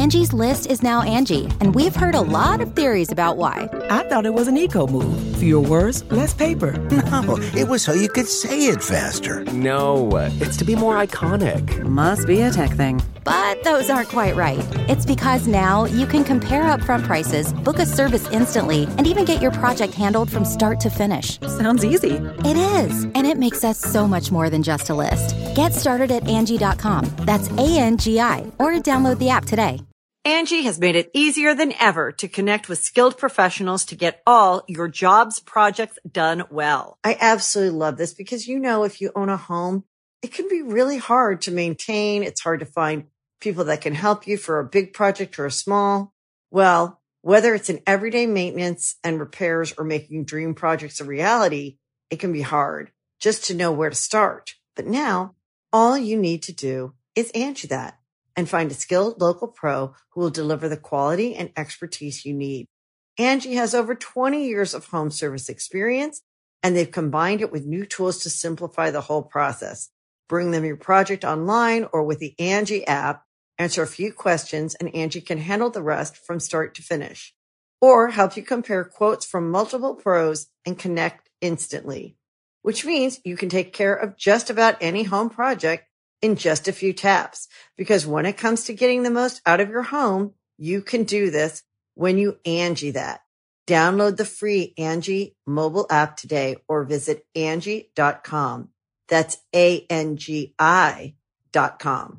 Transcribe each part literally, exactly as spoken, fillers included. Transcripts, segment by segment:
Angie's List is now Angie, and we've heard a lot of theories about why. I thought it was an eco move. Fewer words, less paper. No, it was so you could say it faster. No, it's to be more iconic. Must be a tech thing. But those aren't quite right. It's because now you can compare upfront prices, book a service instantly, and even get your project handled from start to finish. Sounds easy. It is, and it makes us so much more than just a list. Get started at Angie dot com. That's A N G I, or download the app today. Angie has made it easier than ever to connect with skilled professionals to get all your jobs projects done well. I absolutely love this because, you know, if you own a home, it can be really hard to maintain. It's hard to find people that can help you for a big project or a small. Well, whether it's in everyday maintenance and repairs or making dream projects a reality, it can be hard just to know where to start. But now all you need to do is Angie that and find a skilled local pro who will deliver the quality and expertise you need. Angie has over twenty years of home service experience, and they've combined it with new tools to simplify the whole process. Bring them your project online or with the Angie app, answer a few questions, and Angie can handle the rest from start to finish. Or help you compare quotes from multiple pros and connect instantly, which means you can take care of just about any home project in just a few taps. Because when it comes to getting the most out of your home, you can do this when you Angie that. Download the free Angie mobile app today or visit Angie dot com. That's A N G I dot com.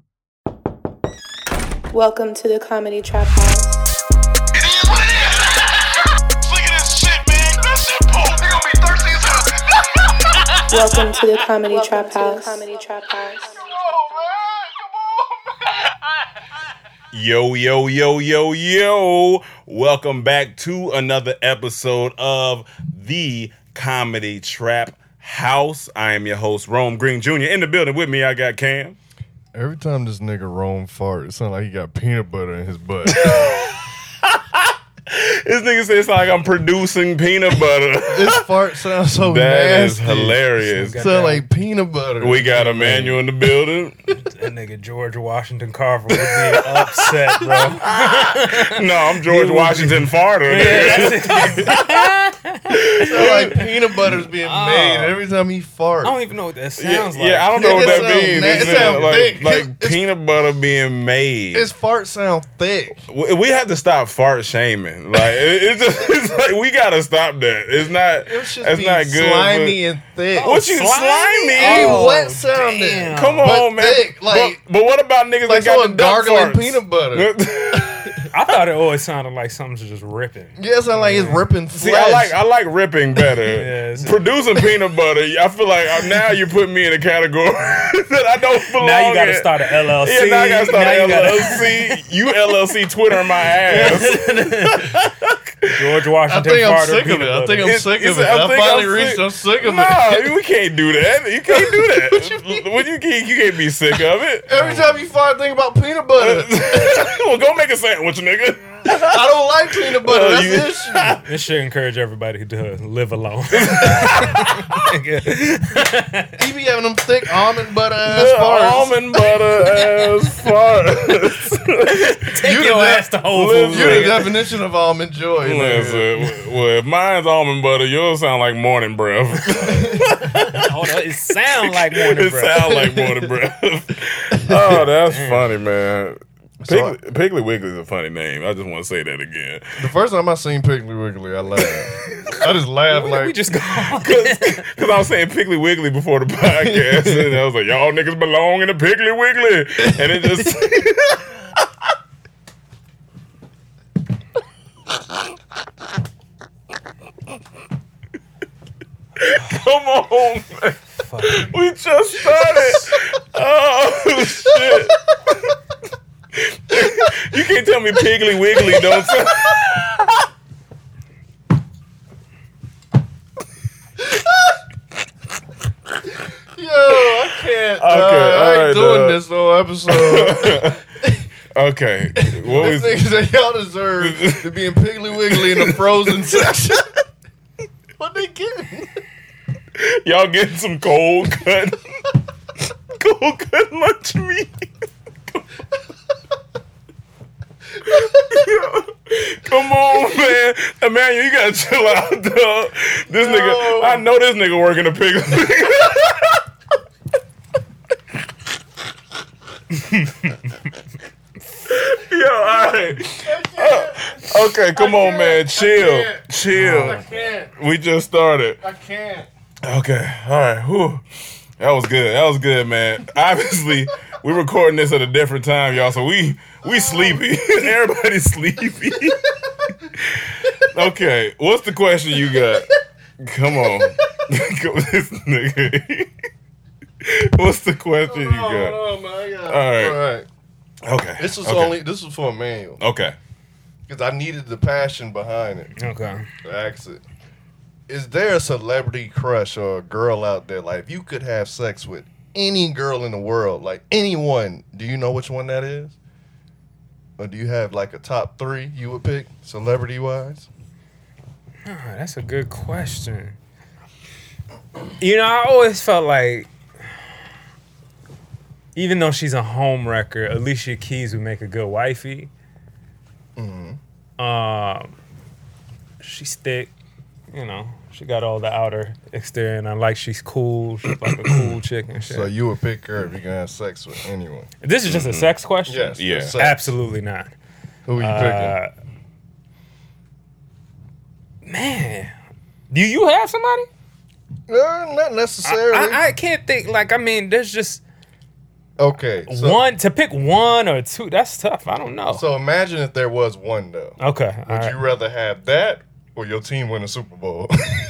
Welcome to the Comedy Trap House. It is what it is. Look at this shit, man. That shit poop. They gonna be thirsty as hell. Welcome to the Comedy Trap House. Comedy Trap House. Yo, yo, yo, yo, yo. Welcome back to another episode of the Comedy Trap House. I am your host, Rome Green Junior In the building with me, I got Cam. Every time this nigga Rome fart, it sounds like he got peanut butter in his butt. This nigga says it's like I'm producing peanut butter. This fart sounds so that nasty. That is hilarious. Sound like peanut butter. We got Emmanuel in the building. That nigga George Washington Carver would be upset, bro. No, I'm George Washington Farter. Yeah, sound like peanut butter's being oh. made every time he farts. I don't even know what that sounds yeah, like. Yeah, I don't know what that means. Na- it sounds like, thick. like it's, peanut butter being made. His farts sound thick. We, we have to stop fart shaming. Like it, it's just it's like we gotta stop that. It's not. It's not good. Slimy and thick. What you slimy? Oh, wet sounding. Come on, but man. Thick, like, but, but what about niggas like that got the duck gargling farts? Peanut butter. I thought it always sounded like something's just ripping. Yeah, it sounds like it's ripping flesh. See, I like I like ripping better. Yeah, producing peanut butter, I feel like I, now you're putting me in a category that I don't belong in. Now you got to start an L L C. Yeah, now I got to start now an you L L C. Gotta... You L L C Twitter my ass. George Washington. I think I'm sick of it. I think I'm it's, sick of it. I, I finally reached. I'm sick of nah, it. No, we can't do that. You can't do that. What you mean? When you can't, you can't be sick of it. Every time you fart, think about peanut butter. Well, go make a sandwich, nigga. I don't like peanut butter. That's the issue. This should encourage everybody to live alone. He be having them thick almond butter ass the farts. Almond butter ass farts. Take you your ass to Whole Foods. You're the definition of almond joy. Listen, well, if mine's almond butter, yours sound like morning breath. Hold on, it sound like morning it breath. It sound like morning breath. Oh, that's funny, man. Piggly, Piggly Wiggly is a funny name. I just want to say that again. The first time I seen Piggly Wiggly, I laughed. I just laughed like... we just go Because I was saying Piggly Wiggly before the podcast, and I was like, y'all niggas belong in the Piggly Wiggly. And it just... Come on, man. Fuck. We just started. Oh, shit. You can't tell me Piggly Wiggly don't sound... Yo, I can't. Okay, uh, I ain't right, doing uh, this whole episode. Okay. What was things that y'all deserve to be in Piggly Wiggly in the frozen section? What they getting? Y'all getting some cold cut, cold cut lunch meat. Come on, man. Emmanuel, you gotta chill out, dog. This no. nigga, I know this nigga working a pickle. Yo, all right. Uh, okay, come on, man. Chill. Chill. I can't. We just started. I can't. Okay, all right. Whew. That was good. That was good, man. Obviously, we're recording this at a different time, y'all, so we we sleepy. Everybody's sleepy. Okay, what's the question you got? Come on. This nigga. What's the question you got? Oh, man, I got All right. All right. Okay. This was okay. only this was for Emmanuel. Okay. Because I needed the passion behind it. Okay. To ask it. Is there a celebrity crush or a girl out there, like, if you could have sex with any girl in the world, like anyone, do you know which one that is? Or do you have, like, a top three you would pick, celebrity-wise? Oh, that's a good question. You know, I always felt like, even though she's a home wrecker, Alicia Keys would make a good wifey. Mm-hmm. Um, she's thick. You know, she got all the outer exterior, and I like she's cool. She's like a cool chick and shit. So you would pick her if you can have sex with anyone? This is just mm-hmm. a sex question? Yes. Yeah. Sex. Absolutely not. Who are you uh, picking? Man, do you have somebody? No, not necessarily. I, I, I can't think. Like, I mean, there's just okay. So, one to pick one or two. That's tough. I don't know. So imagine if there was one though. Okay. Would right. you rather have that or your team win a Super Bowl?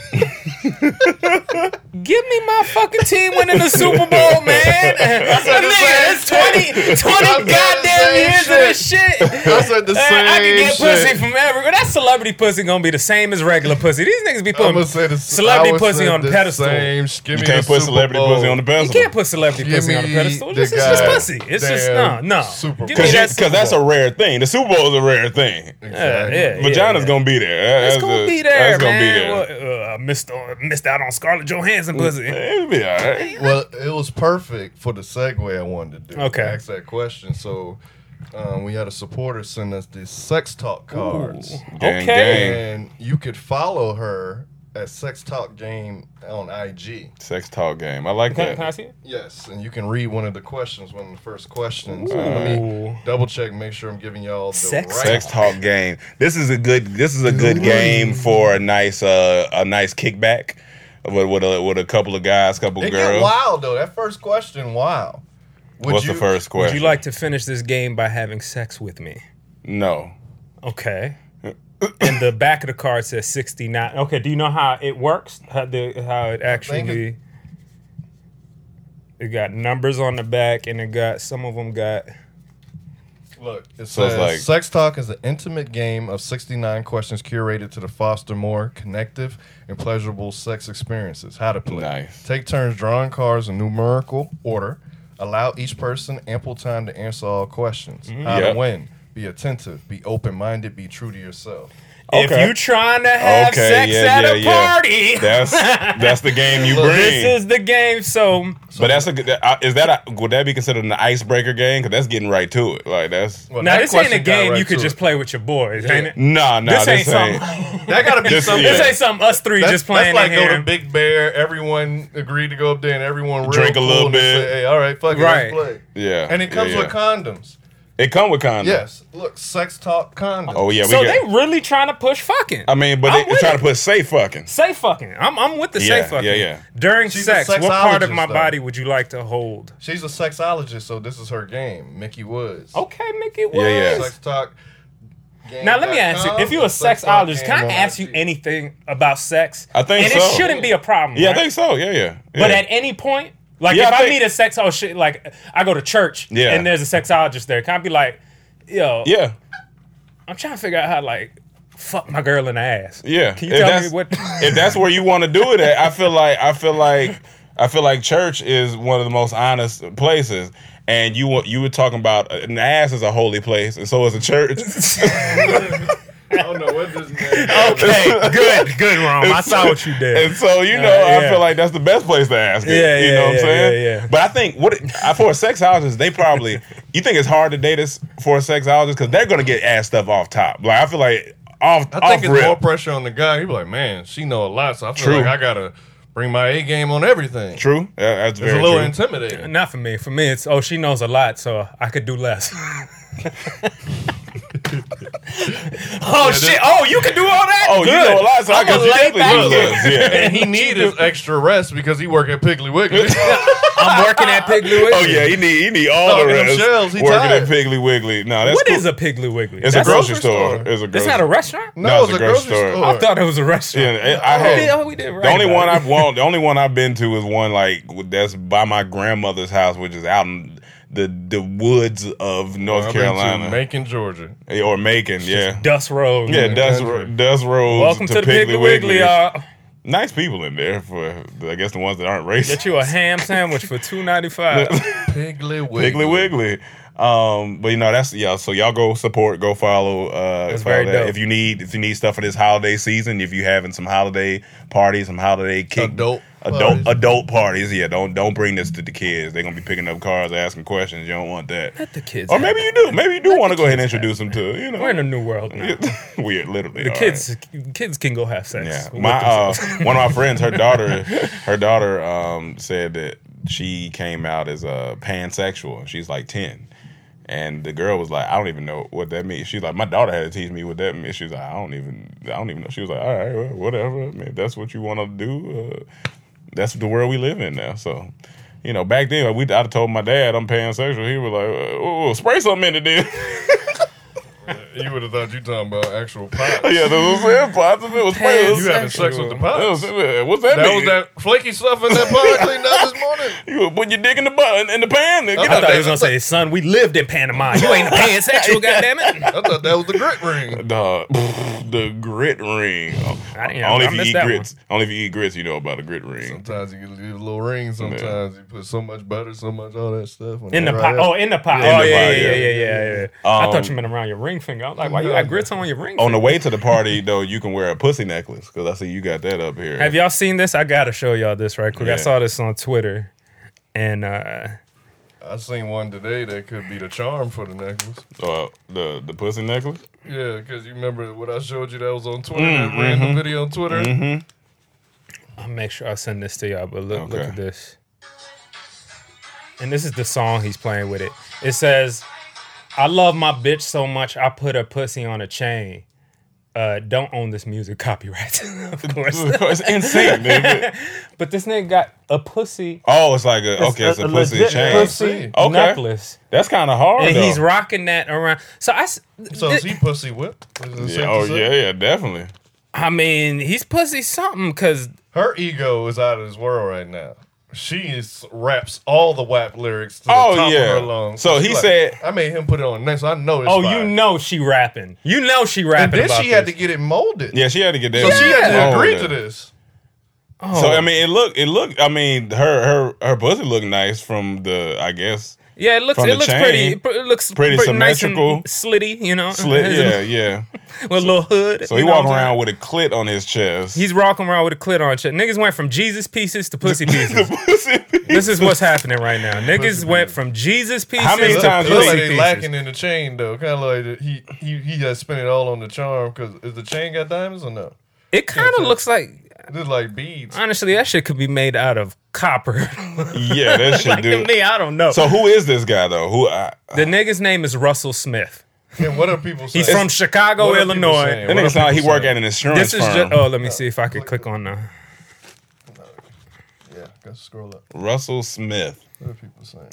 Give me my fucking team winning the Super Bowl, man. Nigga, it's twenty, twenty goddamn years shit. of this shit. I said the same I can get shit. pussy from everywhere. That celebrity pussy gonna be the same as regular pussy. These niggas be putting the, celebrity pussy on the pedestal. Same, you can't put celebrity Bowl. pussy on the pedestal. You can't put celebrity Give pussy on the pedestal. It's just, just pussy. It's just, no, no. Because that that's a rare thing. The Super Bowl is a rare thing. Exactly. Yeah, yeah, Vagina's yeah. gonna be there. It's That's gonna a, be there, that's man. Gonna be there. Well, uh, missed, uh, missed out on Scarlett Johansson pussy. It'll be all right. Well, it was perfect for the segue I wanted to do. Okay. Ask that question. So um, we had a supporter send us these sex talk cards. Ooh. Gang, Okay. gang. And you could follow her at Sex Talk Game on I G. Sex talk game. I like Can, that. can I see it? Yes, and you can read one of the questions, one of the first questions. Ooh. Let me double check, make sure I'm giving y'all the Sex right. Sex talk game. This is a good. This is a good game for a nice, uh, a nice kickback with with a with a couple of guys, couple It girls. get wild though. That first question, wow. Would What's you, the first Would question? you like to finish this game by having sex with me? No. Okay. And the back of the card says sixty-nine. Okay, do you know how it works? How the how it actually it got numbers on the back, and it got some of them got Look, it So it's says like- Sex Talk is an intimate game of sixty-nine questions curated to foster more connective and pleasurable sex experiences. How to play. Nice. Take turns drawing cards in numerical order. Allow each person ample time to answer all questions. How Yep. to win. Be attentive. Be open-minded. Be true to yourself. if Okay. you trying to have Okay, sex yeah, at yeah, a yeah. party. That's that's the game you Look, bring. This is the game. So but that's a good. uh, Is that a, would that be considered an icebreaker game? Because that's getting right to it. Like that's Well, now that this ain't a question got game right you could to just it. play with your boys, ain't it? nah, nah. This This, ain't ain't. something. That got to be This- something. yeah. This ain't something us three That's, just playing that's like in go here. to Big Bear. Everyone agreed to go up there, and everyone real Drink a cool little and they bit. Say, hey, all right, fuck it, Right. let's play. Yeah, And it comes yeah, with yeah. condoms. It come with condoms. Yes. Look, Sex Talk condoms. Oh yeah. We so get, they really trying to push fucking. I mean, but I'm they with trying it. to put safe fucking. Say fucking. I'm I'm with the Yeah, say fucking. yeah, yeah. During She's a sex, what part of sexologist, my though. body would you like to hold? She's a sexologist, so this is her game. Mickey Woods. Okay, Mickey Woods. Yeah, yeah. Sex Talk. Game Now let me ask you: dot com if you're a and Sex Talk sexologist, can game I on ask you I G. anything about sex? I think and so. it shouldn't be a problem. Yeah, right? I think so. Yeah, yeah. But yeah. at any point, like Yeah, if I I, think- meet a sexologist, shit, like I go to church Yeah. and there's a sexologist there, can I be like, yo, yeah, I'm trying to figure out how to like fuck my girl in the ass. yeah. Can you If tell that's- me what? if that's where you want to do it at, I feel like I feel like I feel like church is one of the most honest places. And you want you were talking about an ass is a holy place, and so is a church. I don't know what Okay, good, good, Rom. I saw what you did. And so, you know, Uh, yeah. I feel like that's the best place to ask it. Yeah, you yeah, know what I'm yeah, saying? yeah, yeah. But I think what it, for a sexologist, they probably, you think it's hard to date us for a sexologist because they're going to get asked stuff off top. Like, I feel like off, I off think it's rip. more pressure on the guy. He be like, man, she know a lot, so I feel True. like I gotta bring my A game on everything. True. Yeah, that's It's very a little true. intimidating. Not for me. For me, it's oh, she knows a lot, so I could do less. Oh shit! Oh, you can do all that. Oh, you Good. know a lot, so I I'm guess a you lay definitely back do kid. less. Yeah. And he need his extra rest because he work at Piggly Wiggly. I'm working at Piggly Wiggly. Oh yeah, he need he need all No, the them rest. shells, he working tired. at Piggly Wiggly. No, that's What cool. is a Piggly Wiggly? It's That's a grocery store. store. It's a That's grocery. not a restaurant. No, it's a grocery store. I thought it was a restaurant. Yeah, I Oh, had. we did- oh, we did right the only about one it. I've well, the only one I've been to is one like that's by my grandmother's house, which is out in the the woods of North I've been to Carolina Macon, Georgia. or Macon. Yeah, Dust Road. yeah, the Dust country. Dust Road. Welcome to, the Piggly Wiggly, y'all. Nice people in there for I guess the ones that aren't racist. Get you a ham sandwich for two ninety five. Piggly Wiggly. Piggly Wiggly. Um, but you know that's yeah. So y'all go support, go follow. Uh, That's follow very that. dope. If you need if you need stuff for this holiday season, if you having some holiday parties, some holiday kick, Adult adult parties. adult parties. Yeah, don't don't bring this to the kids. They're gonna be picking up cars, asking questions. You don't want that. Let the kids. Or have maybe it. you do. Maybe you do Let want to the go ahead and kids introduce them to you know. We're in a new world now. Weird, literally. The all kids, kids can go have sex. yeah, with my uh, themselves. one of my friends, her daughter, her daughter um, said that she came out as a pansexual. And she's like ten, and the girl was like, "I don't even know what that means." She's like, "My daughter had to teach me what that means." She's like, "I don't even, I don't even know." She was like, "All right, well, whatever. I mean, if that's what you want to do. Uh, that's the world we live in now." So. You know, back then, we I'd told my dad I'm pansexual. He was like, "Oh, spray something in it, then." You would have thought you talking about actual pots. Yeah, that's what I'm saying. Pots of it was spraying. You having sex with the pots. What's that? That mean? was that flaky stuff in that pot I cleaned out this morning. You put your dick in the butt in the pan. And I get thought out he was gonna say, "Son, we lived in Panama. You ain't a pansexual, goddammit." I thought that was the grit ring. The, the grit ring. I didn't- Only I if you missed eat that grits. Only if you eat grits, you know about a grit ring. Sometimes you can leave a little ring. Sometimes you put so much butter, so much all that stuff In the Right pot. there. Oh, in the pot. Yeah, in oh, the yeah, pot, yeah, yeah. yeah, yeah, yeah, yeah. I Um, thought you meant around your ring finger. I was like, why you got grits on your ring On the finger? way to the party, though, you can wear a pussy necklace because I see you got that up here. Have y'all seen this? I gotta show y'all this right quick. Yeah. I saw this on Twitter, and uh, I seen one today that could be the charm for the necklace. Uh, the the pussy necklace? Yeah, because you remember what I showed you that was on Twitter, Mm, that random mhm. video on Twitter? Mm-hmm. I'll make sure I send this to y'all. But look, look Okay. at this. And this is the song he's playing with it. It says, "I love my bitch so much, I put her pussy on a chain. Uh, don't own this music, copyright." Of course, It's insane, nigga. But this nigga got a pussy. Oh, it's like a okay, it's a, pussy legit chain. pussy Okay. necklace, That's kind of hard, and though. he's rocking that around. So I, s- So is he pussy whipped? Is it safe Yeah, to oh say? yeah, yeah, definitely. I mean, he's pussy something because Her ego is out of this world right now. She is raps all the W A P lyrics to the Oh, top yeah. of her lungs. So she he like, said- I made him put it on next, so I know it's oh, fire. you know she rapping. You know she rapping. And then about she had this. to get it molded. Yeah, she had to get that. So she had to molded. agree to this. Oh. So I mean, it looked, it looked. I mean, her, her, her pussy looked nice from the, I guess, Yeah, it looks From it the looks chain, pretty. It looks pretty pretty, nice and symmetrical. slitty, you know. slit. Yeah, yeah. With a little hood. So you he know walking what I'm around with a clit on his chest. He's rocking around with a clit on shit. Niggas went from Jesus pieces to pussy pieces. pussy piece. This is what's happening right now. Niggas went from Jesus pieces How many to times It you looks pussy like they pieces. lacking in the chain though. Kind of like that he he he just spent it all on the charm. Because is the chain got diamonds or no? It kind of tell. looks like, This like beads. honestly, that shit could be made out of copper. Yeah, that shit, like to dude. me, I don't know. So who is this guy though? Who? I, the nigga's name is Russell Smith. And what are people saying? He's from Chicago, What are people Illinois. saying? that What nigga are sound like he people work saying? at an insurance This is firm. just. Oh, let me see if I could click on the. Yeah, gotta scroll up. Russell Smith. What are people saying?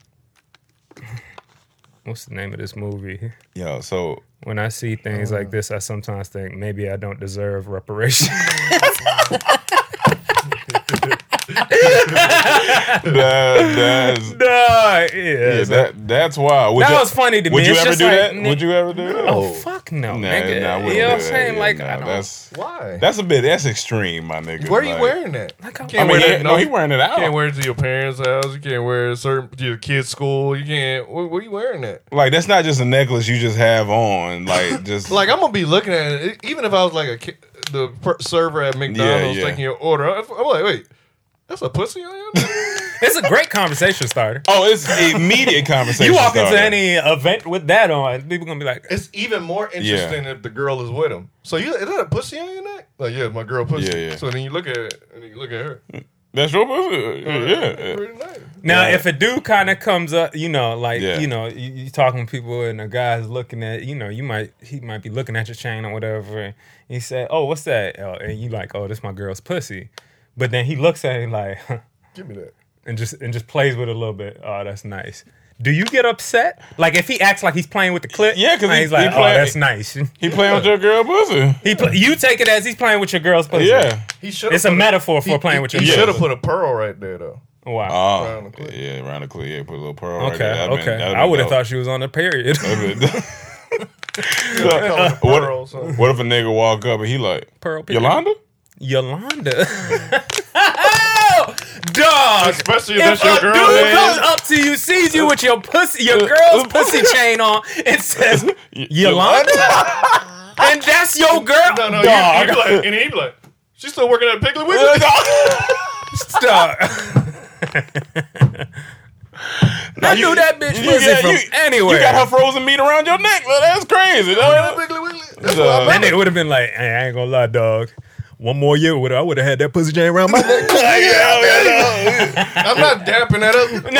What's the name of this movie? Yo, so When I see things like this, I sometimes think maybe I don't deserve reparation. that, that's Nah, yeah, yeah, so- that that's wild. Would that you, was funny to me. Would you It's ever just do like, that? Nick- Would you ever do that? Oh fuck no, Nah, nigga. nah, I wouldn't you know what I'm do that. saying? Yeah, Like nah, I don't. that's Why? that's a bit that's extreme, my nigga. Where are you Like, wearing that? Like, I'm- Can't I mean, wear he, that- no, he wearing it out. You can't wear it to your parents' house. You can't wear it certain to your kid's school. You can't. Where, where you wearing that? Like that's not just a necklace you just have on. Like just Like I'm gonna be looking at it. Even if I was like a ki- the per- server at McDonald's yeah. taking your order, I'm I'm like, wait, that's a pussy on you? It's a great conversation starter. oh, it's immediate conversation. You walk into starter. any event with that on, people gonna be like, It's even more interesting if the girl is with him. So you is that a pussy on your neck? Like yeah, my girl pussy. Yeah, yeah. So then you look at it and you look at her. That's your pussy. Yeah. Pretty nice. now Yeah. if a dude kind of comes up, you know, like Yeah. you know, you, you talking to people and a guy's looking at, you know, you might he might be looking at your chain or whatever, and he said, "Oh, what's that?" Oh, and you like, "Oh, this my girl's pussy," but then he looks at it like, Give me that. and just and just plays with it a little bit. Oh, that's nice. Do you get upset? Like if he acts like he's playing with the clip? Yeah, 'cause like, he- he's like, he "Oh, play- that's nice." He playing with your girl pussy. He pl- you take it as he's playing with your girl's pussy. Yeah. He should. It's a metaphor for playing with your He girl. should have put a pearl right there though. Wow. Oh, Around the cleat. yeah, around the cleat. Yeah, put a little pearl right Okay, there. That'd okay. been- that'd I been would have dope. thought she was on a period. That'd been- Call it what, pearl, so. what if a nigga walk up and he like, Pearl period. Yolanda? Yolanda. Oh, dog. Especially if If that's your a girl. dude man. comes up to you, sees you with your pussy, your girl's pussy chain on, and says, Yolanda? And that's your girl? No, no, dog. you, you be like, and he be like, she's still working at Piggly Wiggly. Stop. I knew that bitch You pussy got- from you- anywhere. You got her frozen meat around your neck. Well, that's crazy. dog. Piggly Wiggly. That's So- what I That nigga would have been like, hey, I ain't gonna lie, dog. One more year with her, I would have had that pussy chain around my neck. I'm not dapping that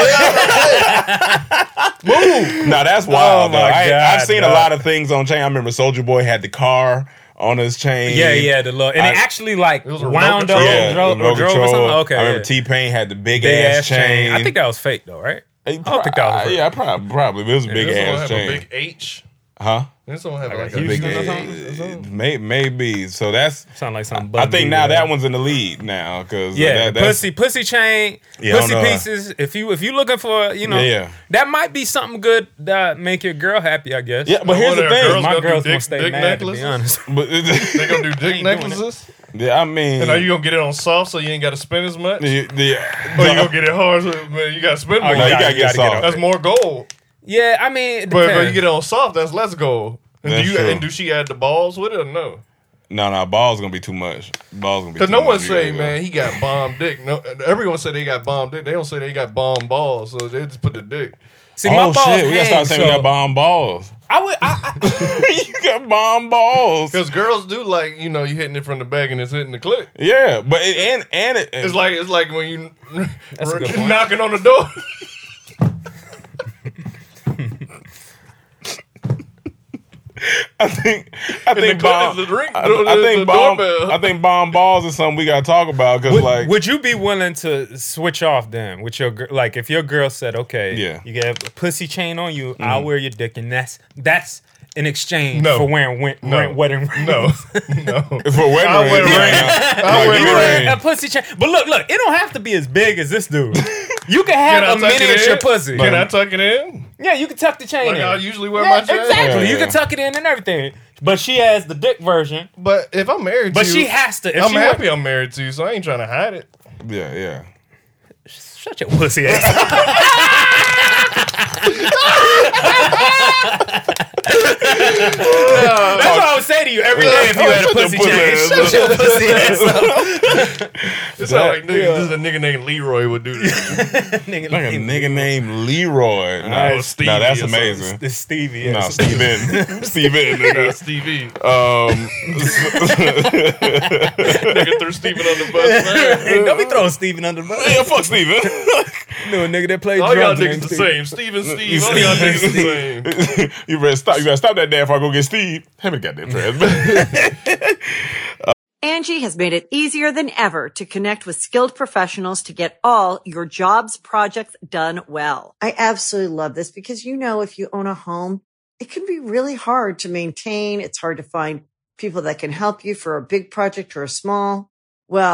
up. Move. No, that's wild. Oh, though. my I, God, I've seen dog. a lot of things on chain. I remember Soldier Boy had the car on his chain. Yeah, yeah, the little, and I- it actually like It was a wound remote up Yeah, and drove, remote or drove or control. something. Okay, I remember yeah. T Pain had the big, big ass, ass chain. chain. I think that was fake though, right? He I don't think that was pro- real. Yeah, probably, probably. It was a big This one ass have chain. a big H. huh? This one have like a huge big one or A. something? May, maybe. So that's. Sound like something. I Bun think B now would that have. one's in the lead now because Yeah, that, that's, pussy, pussy chain, Yeah, I pussy don't know. pieces. If you if you looking for, you know, Yeah, yeah. that might be something good that make your girl happy. I guess. Yeah, but Now, here's what the are thing. girls my gonna do girl's dick- gonna stay dick mad necklaces? to be honest. But They gonna do dick doing it. necklaces? yeah, I mean, And are you gonna get it on soft so you ain't gotta spend as much? the, the, Or you gonna get it hard so man, you gotta spend Oh, more? you no, you gotta- gotta you get gotta get soft. That's more gold. Yeah, I mean, it But, but you depends. get it on soft, that's less gold. And That's do you true. and do she add the balls with it or no? No, no, balls gonna be too much. Balls gonna be too Because no much. one You say, gotta go. man, he got bomb dick. No, everyone say they got bomb dick. They don't say they got bomb balls, so they just put the dick. See, Oh my balls shit, we gotta start hang, saying so we got bomb balls. I would. I, I, You got bomb balls. Because girls do like, you know, you hitting it from the back and it's hitting the clip. Yeah, but it, and and it, It's like it's like when you That's a good point. knocking on the door. I think I the think clip bomb. is the ring- I, the- I the think bomb. doorbell. I think bomb balls is something we gotta talk about because would, like would you be willing to switch off then with your girl? Like, if your girl said, "Okay, Yeah. you get a pussy chain on you, I'll wear your dick," and that's that's in exchange No. for wearing, win, No. wearing wedding rings. No, no. for wedding I'll wear a rings, ring. yeah. I'll No, wear you a You ring. wear a pussy chain, but look, look, it don't have to be as big as this dude. You can have Can I a tuck it miniature in? pussy. Can I tuck it in? Yeah, you can tuck the chain Like in. I usually wear Yeah, my chain? exactly. Yeah, You yeah. can tuck it in and everything. But she has the dick version. But if I'm married But to she you, has to. If I'm she happy I'm married to you, so I ain't trying to hide it. yeah, yeah. Shut your pussy ass. That's what I would say to you every day if you had a Shut your pussy pussy chain. ass Shut your pussy ass up. It's not like nigga, this is a nigga named Leroy would do this. Nigga, Like a nigga named Leroy. No, Alright, no, Stevie that's or something. amazing. This Stevie. Yeah. No, Steven. Steven. Nah, Nigga. Stevie. Um, Nigga threw Steven on the bus. Man. Hey, don't be throwing Steven under the bus. yeah, fuck Steven. You know a nigga that played All y'all drums. niggas named the Steve. same. Steven, Steve. All y'all niggas the same. you better stop. You better stop that damn before I go get Steve. Have me goddamn trash. Angie has made it easier than ever to connect with skilled professionals to get all your jobs projects done well. I absolutely love this because, you know, if you own a home, it can be really hard to maintain. It's hard to find people that can help you for a big project or a small. Well,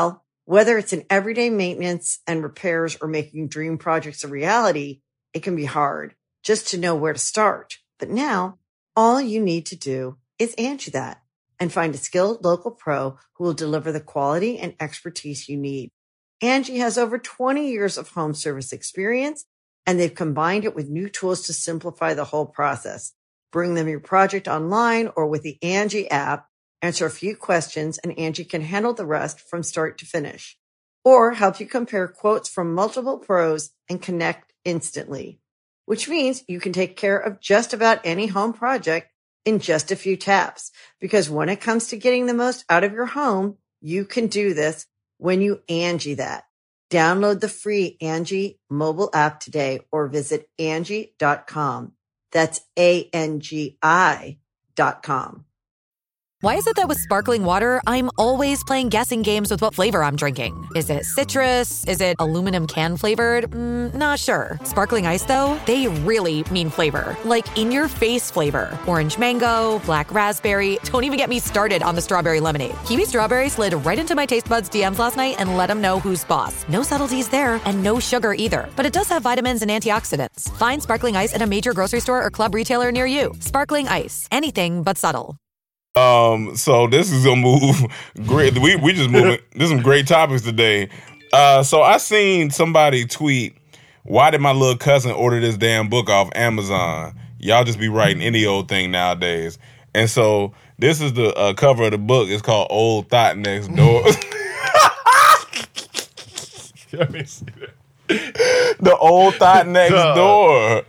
Whether it's in everyday maintenance and repairs or making dream projects a reality, it can be hard just to know where to start. But now, all you need to do is Angie that and find a skilled local pro who will deliver the quality and expertise you need. Angie has over twenty years of home service experience, and they've combined it with new tools to simplify the whole process. Bring them your project online or with the Angie app, answer a few questions, and Angie can handle the rest from start to finish. Or help you compare quotes from multiple pros and connect instantly, which means you can take care of just about any home project in just a few taps. Because when it comes to getting the most out of your home, you can do this when you Angie that. Download the free Angie mobile app today or visit Angie dot com. That's A N G I dot com. Why is it that with sparkling water, I'm always playing guessing games with what flavor I'm drinking? Is it citrus? Is it aluminum can flavored? Mm, not sure. Sparkling Ice, though, they really mean flavor. Like in-your-face flavor. Orange mango, black raspberry. Don't even get me started on the strawberry lemonade. Kiwi Strawberry slid right into my taste buds D Ms last night and let them know who's boss. No subtleties there, and no sugar either. But it does have vitamins and antioxidants. Find Sparkling Ice at a major grocery store or club retailer near you. Sparkling Ice. Anything but subtle. Um, so this is gonna move great. We we just moving. There's some great topics today. Uh, so I seen somebody tweet, "Why did my little cousin order this damn book off Amazon? Y'all just be writing any old thing nowadays." And so this is the uh, cover of the book. It's called "Old Thought Next Door." Let me see that. The Old Thought Next Doug. Door.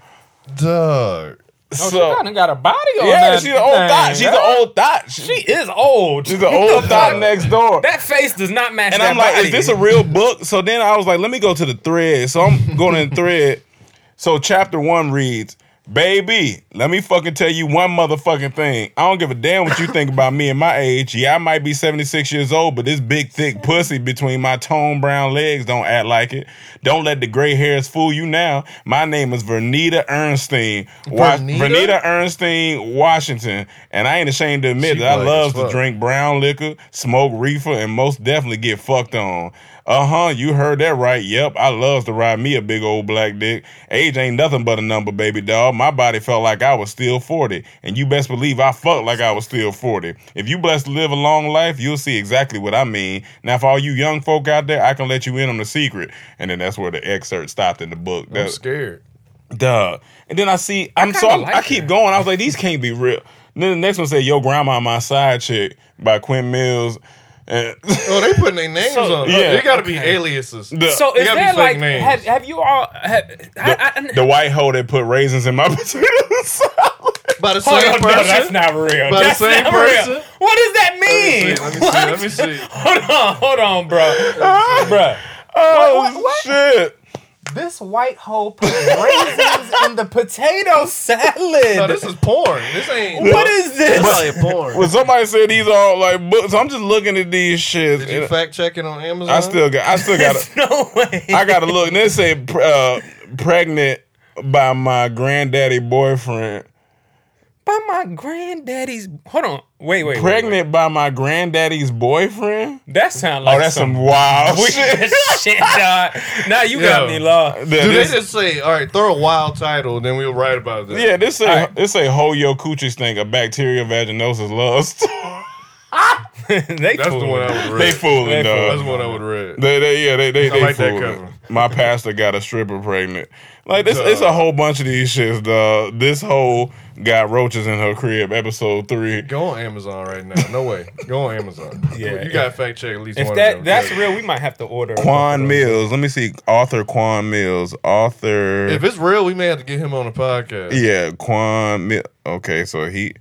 Doug. Oh, So, she kind of got a body on yeah, that she's an old thing, thought. She's an huh? old thought. She, She is old. she's an old thought next door. That face does not match And that I'm like, body. is this a real book? So then I was like, let me go to the thread. So I'm going in the thread. So chapter one reads, "Baby, let me fucking tell you one motherfucking thing. I don't give a damn what you think about me and my age. Yeah, I might be seventy-six years old, but this big, thick pussy between my tone brown legs don't act like it. Don't let the gray hairs fool you now. My name is Vernita Ernstine. Wa- Vernita? Vernita Ernstine, Washington. And I ain't ashamed to admit She that I black love as to fuck. drink brown liquor, smoke reefer, and most definitely get fucked on. Uh-huh, you heard that right. Yep, I loves to ride me a big old black dick. Age ain't nothing but a number, baby dog. My body felt like I was still forty. And you best believe I fucked like I was still forty. If you blessed to live a long life, you'll see exactly what I mean. Now, for all you young folk out there, I can let you in on the secret." And then that's where the excerpt stopped in the book. I'm That- scared. Duh. And then I see, I'm I so kinda I'm, like I keep going. I was like, these can't be real. And then the next one said, "Yo, Grandma, My Side Chick" by Quinn Mills. And Oh, they putting their names So- on. yeah. They got to be aliases. the, So They is gotta be there fake like names. have, have you all have, the, I, I, the white hoe that put raisins in my potato salad. By the Hold same on, person. no, that's not real. By the That's same not person? real. What does that mean? Let me see. Let me see. Let me see. Hold on, hold on, bro, bro. Oh, What, what, what? shit. This white hoe put raisins in the potato salad. No, this is porn. This ain't. What is this? Probably a porn. When somebody said these are like books, I'm just looking at these shit. Did you fact check it on Amazon? I still got, I still got to, No way. I got to look. And they say uh, pregnant by my granddaddy boyfriend. By my granddaddy's. Hold on. Wait, wait. wait, Pregnant by my granddaddy's boyfriend? wait. That sounds like Oh, that's some wild shit. shit, dog. Now you got Yo. me lost. Yeah, Do they this- just say, all right, throw a wild title, then we'll write about this? Yeah, this say All right. this say Ho Yo Coochie Stink, a bacterial vaginosis love story. they That's the fooling. one I would have read. They fooling, They dog. That's the one I would have read. They, they, yeah, they, they, I they like that fooling. cover. My pastor got a stripper pregnant. Like this, Duh. it's a whole bunch of these shits, dog. This hoe got roaches in her crib. Episode three. Go on Amazon right now. No way. Go on Amazon. Yeah, you got to fact check at least If one that of them. that's Yeah. real, we might have to order. a Quan couple of Mills. Let me see. Author Quan Mills. Author. If it's real, we may have to get him on the podcast. Yeah, Quan Mills. Okay, so he.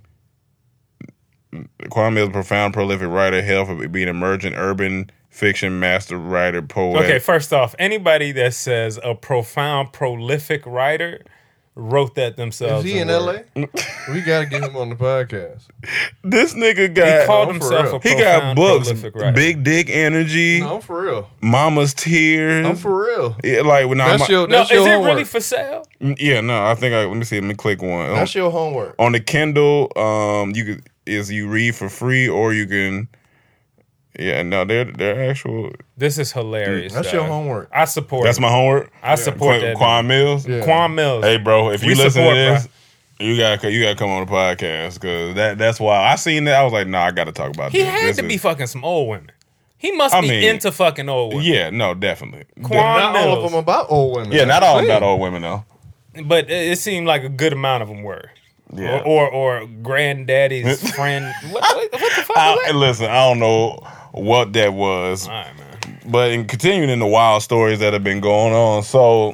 Quan Mills, profound, prolific writer, hailed for being an emergent urban fiction master writer, poet. Okay, first off, anybody that says a profound, prolific writer wrote that themselves. Is he in Word. L A? We got to get him on the podcast. This nigga got. He called No, for himself real. a He profound, got books, prolific writer. Big Dick Energy, No, I'm for real. Mama's Tears. I'm for real. Yeah, like when That's I'm, your, No, that's is your it homework. really for sale? yeah, no, I think I let me see. Let me click one. That's your homework. On the Kindle, um, you could is you read for free or you can. Yeah, no, they're they're actual. This is hilarious. That's dog. your homework. I support. That's it. my homework. I support Quan, that. Quan Mills. Yeah. Quan Mills. Hey, bro, if you We listen support, to this, bro. you gotta you gotta come on the podcast because that that's why I seen that. I was like, nah, I gotta talk about He this. had This to is- be fucking some old women. He must I be mean, into fucking old women. Yeah, no, definitely. Quan Not all of Mills. them about old women. Yeah, not That's all the thing. about old women though. But it, it seemed like a good amount of them were. Yeah. Or, or or granddaddy's friend. What, what, what the fuck I, was that? listen, I don't know what that was, All right, man. but in continuing in the wild stories that have been going on. So,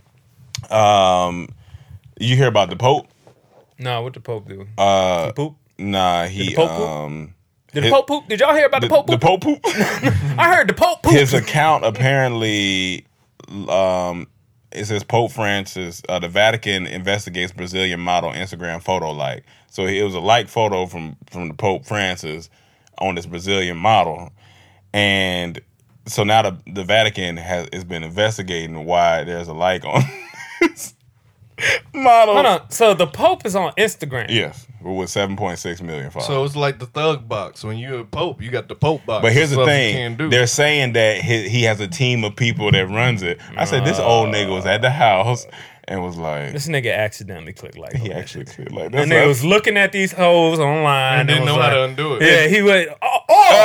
um, you hear about the Pope? No, what the Pope do? Uh, He poop? Nah, he the Pope poop? um. Did the his- Pope poop? Did y'all hear about the, The, Pope the poop? Pope poop. I heard the Pope poop. His account apparently, um, it says Pope Francis. Uh, the Vatican investigates Brazilian model Instagram photo like. So it was a like photo from from the Pope Francis on this Brazilian model, and so now the the Vatican has has been investigating why there's a like on this model. Hold on. So the Pope is on Instagram. Yes, with seven point six million followers. So it's like the thug box. When you're a pope, you got the pope box. But here's the Stuff you thing: can't do. they're saying that he, he has a team of people that runs it. I said this old nigga was at the house and was like, This nigga accidentally clicked like. he on that actually shit. said like And that's they was looking at these hoes online And didn't was know how like- to undo it. Yeah, he went. Oh,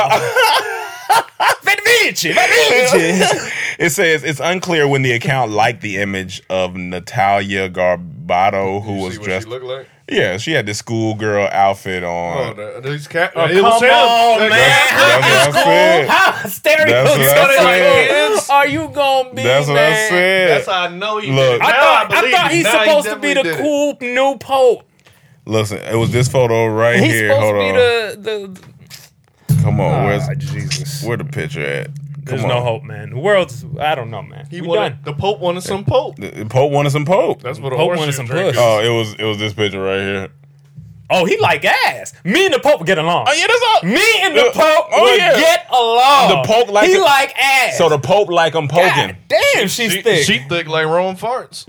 oh. Vinci, Vinci. It says it's unclear when the account liked the image of Natalia Garbato, who You was see what dressed. she look like? Yeah, she had this schoolgirl outfit Oh, on. the, these cat. Oh, it come was him. on, man. That's- that's what I said. How That's what I stereotypical said. are you gonna be, That's what man? I said. That's how I know he Look. did it. I Now thought, I believe thought it. he's Now he supposed to be the definitely cool new Pope. Listen, it was this photo right He's here. supposed Hold to on. be the, the Come on, Ah, where's Jesus. where the picture at? Come There's on. no hope, man. The world's, I don't know, man. He we wanted, done. the Pope wanted some Pope. The, the Pope wanted some Pope. That's what a Pope horse wanted shoe some drink puss. is. Oh, it was it was this picture right here. Oh, he like ass. Me and the Pope get along. Oh yeah, that's all. Me and the Uh, Pope oh, would yeah. get along. The Pope like he it- like ass. So the Pope like I'm poking. God damn, she's She, thick. she thick like Rome farts.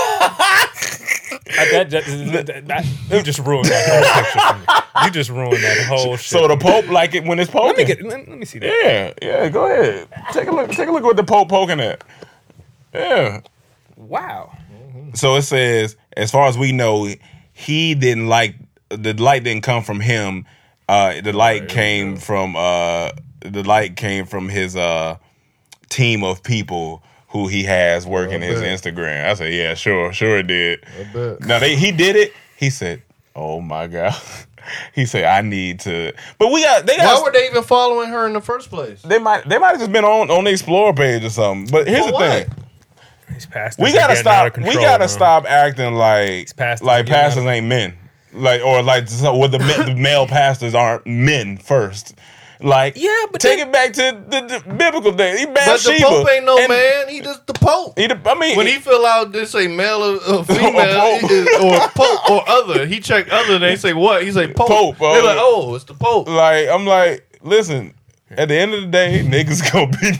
I, that, that, that, that, you just ruined that whole picture for me. You just ruined that whole shit. So the Pope like it when it's poking. let me get. Let, let me see that. Yeah, yeah. Go ahead. Take a look. Take a look what the Pope poking at. Yeah. Wow. So it says, as far as we know, he didn't like the light didn't come from him. Uh, the light came from uh, the light came from his uh, team of people who he has working I his bet. Instagram. I said, yeah, sure, sure it did. I bet. Now they he did it. He said, oh my god. He said, I need to. But we got they got. Why were they even following her in the first place? They might they might have just been on on the Explorer page or something. But here's For the what? thing. These pastors We are gotta getting out of stop. We control, gotta man. stop acting like pastors like are getting out pastors of- ain't men, like or like so, well, the, ma- the male pastors aren't men first. Like Yeah, but take they- it back to the, the biblical days. He But the Bathsheba, Pope ain't no and man. He just the Pope. He the, I mean, When he fill out this say male or, or female Pope. he is- or Pope or other, he check other. They say what? He say Pope. Pope, They're uh, like, oh, it's the Pope. like I'm like, listen. At the end of the day, niggas gonna be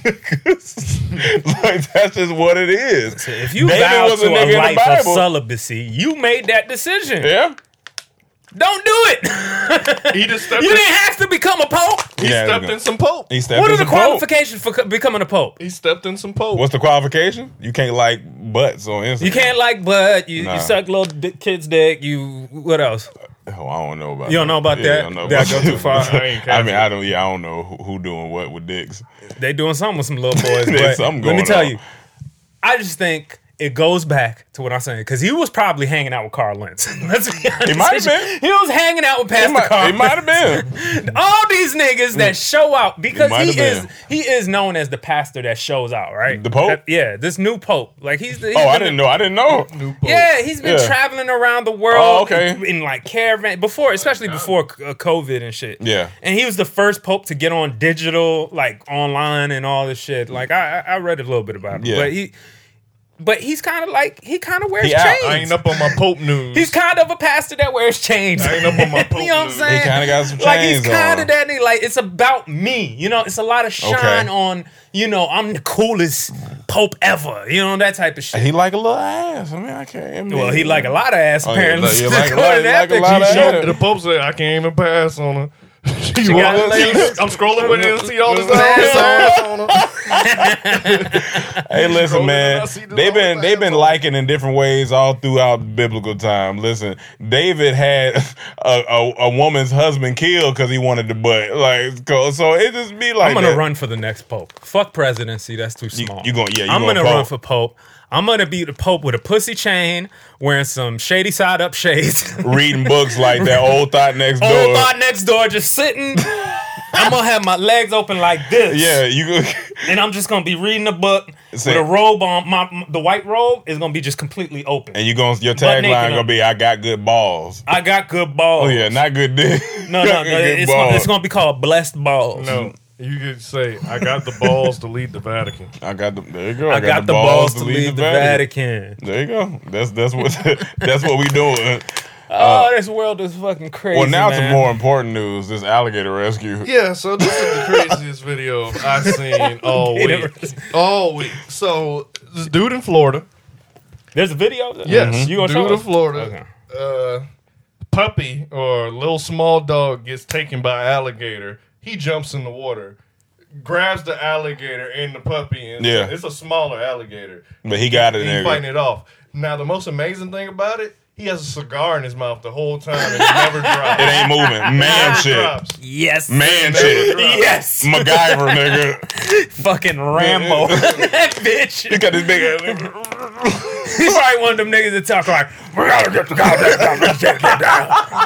niggas. Like that's just what it is. If you David vow was to a nigga a in the life of Bible. celibacy, you made that decision. Yeah, Don't do it. He just stepped You in, didn't have to become a pope. he Yeah, stepped there in some Pope. he stepped What in are the some Pope. qualifications for co- becoming a pope? He stepped in some Pope. What's the qualification? You can't like butts on Instagram. You can't like butt. You, Nah. you suck little di- kid's dick. You what else? Oh, I don't know about. You don't know about Yeah, that? I don't know Did I about go too far? I ain't I mean, I don't. Yeah, I don't know who, who doing what with dicks. They doing something with some little boys. There's But something let me going tell on. you, I just think it goes back to what I'm saying because he was probably hanging out with Carl Lentz. Let's be honest. He might have been. He was hanging out with Pastor It might, Carl. it might have Lentz. been. All these niggas that show out because might he have is been. he is known as the pastor that shows out, right? The Pope? That- yeah, this new Pope. Like he's the. He's Oh, I been didn't know. I didn't know. Yeah, he's been Yeah. traveling around the world. Oh, okay. in, in like caravan before, especially before uh, COVID and shit. Yeah. and he was the first pope to get on digital, like online and all this shit. Like I, I I read a little bit about him, Yeah. but he, but he's kind of like he kind of wears He out. chains. I ain't up on my Pope news. He's kind of a pastor that wears chains. I ain't up on my Pope You know what I'm news. saying? He kinda got some Like he's chains kind on. of that nigga. Like it's about me. You know, it's a lot of shine Okay. on. You know, I'm the coolest pope ever. You know that type of shit. He like a little ass. I mean, I can't. I mean, Well, he like a lot of ass Oh, yeah, apparently. like- yeah, like- According to like- that like a picture, lot he of showed- ass. The Pope said, I can't even pass on her. She got walk- layers. I'm scrolling with it and see all this Hey, listen, Scrolling man. and I see this They've all been the they've time. been liking in different ways all throughout biblical time. Listen, David had a, a, a woman's husband killed because he wanted the butt. Like, co- so it just be like I'm gonna that. run for the next pope. Fuck presidency. That's too small. you gonna- yeah, you I'm gonna gonna run pope. for pope. I'm gonna be the pope with a pussy chain, wearing some shady side up shades, reading books like that old thought next door. Old thought next door, just sitting. I'm gonna have my legs open like this. Yeah, you go. And I'm just gonna be reading a book Say- with a robe on. My, my the white robe is gonna be just completely open. And you going your Butt naked tagline on. gonna be "I got good balls." I got good balls. Oh yeah, not good dick. No, no, Got no. good It's balls. gonna, it's gonna be called blessed balls. No, you could say, I got the balls to lead the Vatican. I got the there you go. I, got, the balls, to leave the Vatican. There you go. That's that's what that's what we doing. Oh, this world is fucking crazy. Well, now man. to more important news: this alligator rescue. Yeah, so this is the craziest video I've seen all week. All week. So this dude in Florida. There's a video? Yes, You gonna dude show in us? Florida. Uh, puppy or little small dog gets taken by alligator. He jumps in the water, grabs the alligator and the puppy, and Yeah. it's a smaller alligator. But he got it, He's nigga. fighting it off. Now the most amazing thing about it, he has a cigar in his mouth the whole time and it never drops. It ain't moving. Man Never shit. drops. Yes. Man Never shit. drops. Yes. MacGyver, nigga. Fucking Rambo. That bitch. He got this big ass nigga. He's probably one of them niggas that talk like, we gotta get the goddamn shit get down.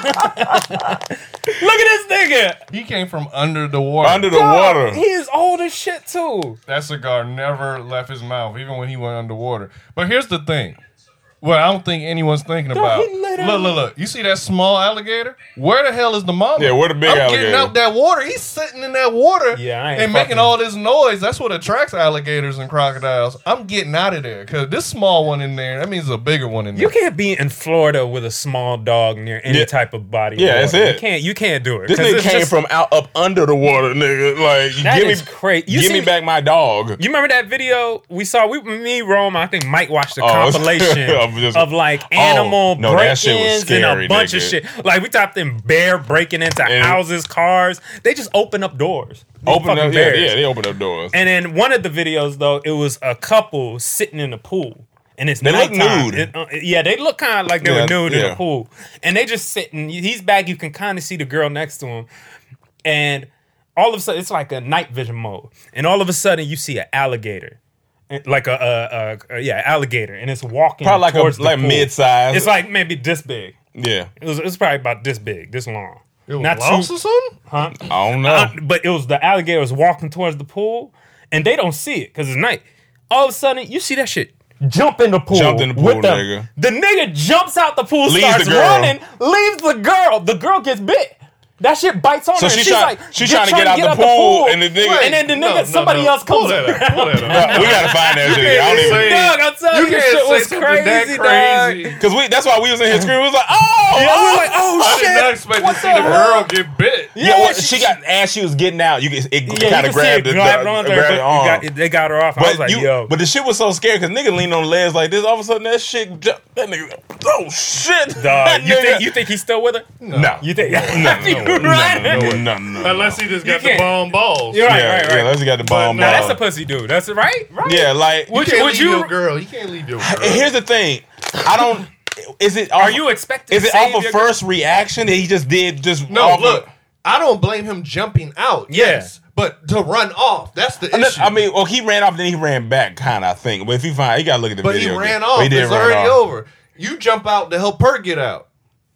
Look at this nigga. He came from under the water. Under the Dog, water. He is old as shit too. That cigar never left his mouth, even when he went underwater. But here's the thing. Well, I don't think anyone's thinking Dog, about. he literally- Look, look, look. You see that small alligator? Where the hell is the mama? Yeah, where the big I'm alligator? getting out that water. He's sitting in that water Yeah, I ain't and making fucking- all this noise. That's what attracts alligators and crocodiles. I'm getting out of there because this small one in there, that means a bigger one in there. You can't be in Florida with a small dog near any Yeah. type of body. of Yeah, that's water. it. You can't. You can't do it. This 'Cause nigga it's came just- from out up under the water, nigga. Like, That give is me, crazy. You give me see- back my dog. You remember that video we saw? We, me, Rome, I think Mike watched the Oh, compilation of just- of like Oh, animal no, that shit was break-ins scary, and a bunch of nigga. shit. Like we typed in bear breaking into And- houses, cars. They just open up doors. These Open fucking up, yeah, bears. yeah, they open up doors. And then one of the videos though, it was a couple sitting in the pool. And it's They look nighttime. nude. It, uh, yeah, they look kind of like they Yeah, were nude in yeah. the pool. And they just sitting. He's back. You can kind of see the girl next to him. And all of a sudden, it's like a night vision mode. And all of a sudden, you see an alligator. And like a, a, a, a yeah, alligator. And it's walking Probably like a- towards the like pool. mid-size. It's like maybe this big. Yeah. It was, it was probably about this big, this long. It was Not lost too- or something? Huh? I don't know. Uh, but it was the alligator was walking towards the pool, and they don't see it because it's night. All of a sudden, you see that shit jump in the pool. Jumped in the pool, with the, nigga. The nigga jumps out the pool, Leaves starts the girl. running, leaves the girl. The girl gets bit. That shit bites on So her. she and she's try- like, she get- trying to get out the pool, and the nigga- and then the No, nigga, no, somebody no. else comes. Pull that up. Pull that up. Bro, we gotta find that shit. I don't can't even. say- Dog, I'm telling You you, this can't shit say was something that crazy, crazy. dog. Cause we, that's why we was in here screaming. We was like, oh, Yeah, we oh. were like, oh I shit. did not expect What to see the hell? girl get bit. Yeah, Yeah, well, she- she got as she was getting out. You can, it Yeah, kind you of can see grabbed it the, grabbed the, onto her, grabbed but the it arm. got- they got her off. I But was like, you, yo. but the shit was so scary because nigga leaned on the legs like this. All of a sudden, that shit, ju- that nigga, oh shit, Dog, That you nigga- think you think he's still with her? no, You think? no, no, You no, no, right? no, no, no, no. Unless he just You got the can't. bomb balls. You're right, yeah, right, right. yeah, unless he got the bomb. Now that's ball. a pussy dude. That's right, right. Yeah, like Would You you? can't Would leave you? your girl. You can't leave your girl. And here's the thing, I don't. Is it? Are off- you expecting? Is to it save off of your first reaction that he just did? Just No, off of- look. I don't blame him jumping out. Yeah. Yes. But to run off, that's the I mean- issue. I mean, well, he ran off, then he ran back, kind of, I think. But if he find, he gotta look at the but he video. ran again. off. But he did It's run already off. over. You jump out to help her get out.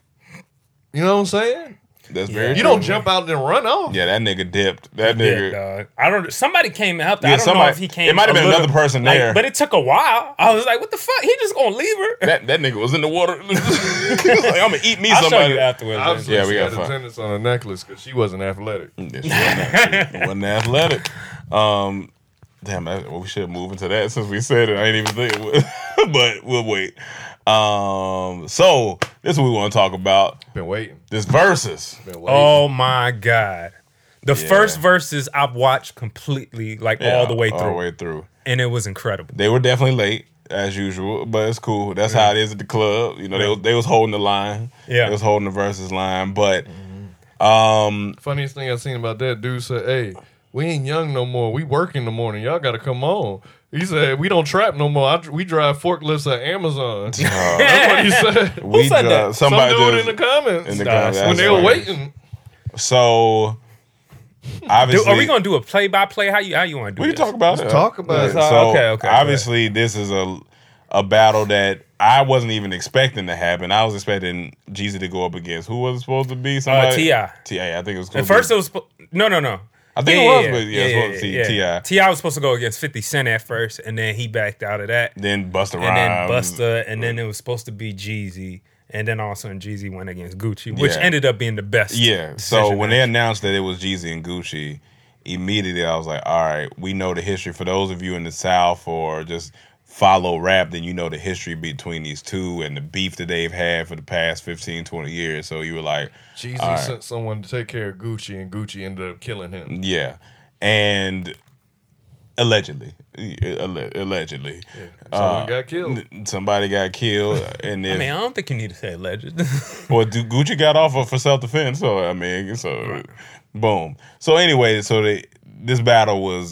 You know what I'm saying? That's very. You true. don't jump out and then run off. Yeah, that nigga dipped. That Yeah, nigga. dog. I don't. Somebody came and helped. Yeah, I don't know somebody- if he came. it might have a been little- another person like, there. but it took a while. I was like, "What the fuck? He just gonna leave her?" That that nigga was in the water. He was like, I'm gonna eat me I'll show somebody. you afterwards. Obviously, Yeah, yeah, we we gotta got find- attendance on a necklace because she wasn't athletic. Yeah, she wasn't, wasn't athletic. Um, damn, I, well, we should move into that since we said it. I ain't even think, but we'll wait. Um, so this is what we want to talk about. Been waiting. This versus. Been waiting. Oh my god! The Yeah. first verses I've watched completely, like Yeah, all the way all through, the way through. and it was incredible. They were definitely late as usual, but it's cool. That's how it is at the club. You know, they was, they was holding the line. Yeah. they was holding the versus line. But Um, Funniest thing I seen about that dude said, "Hey, we ain't young no more. We work in the morning. Y'all got to come on." He said, "We don't trap no more. I, we drive forklifts at Amazon." Uh, That's what he said. We said dri- that? Somebody Some dude just- in the comments. in the Nah, comments, when when that's they were funny. waiting. So Do, obviously, are we gonna do a play by play? How you how you want to do we this? can talk about Let's it. talk about it. So Uh, okay, okay, obviously, this is a a battle that I wasn't even expecting to happen. I was expecting Jeezy to go up against who was it supposed to be? Somebody? T I T I I think it was. At supposed to first, be- it was spo- no, no, no. I think it was, but yeah, it's supposed to be T I. T I was supposed to go against fifty Cent at first, and then he backed out of that. Then Busta and then Rhymes. Busta, and then it was supposed to be Jeezy, and then all of a sudden Jeezy went against Gucci, which Yeah. ended up being the best. Yeah. So decision when they actually. announced that it was Jeezy and Gucci, immediately I was like, all right, we know the history. For those of you in the South or just follow rap, then you know the history between these two and the beef that they've had for the past fifteen, twenty years. So you were like, Jeezy all right. sent someone to take care of Gucci, and Gucci ended up killing him. Yeah. And allegedly, alle- allegedly, Someone uh, got killed. n- Somebody got killed, and I if, mean, I don't think you need to say alleged. well, Du- Gucci got off for self defense. So I mean, so boom. So anyway, so they, this battle was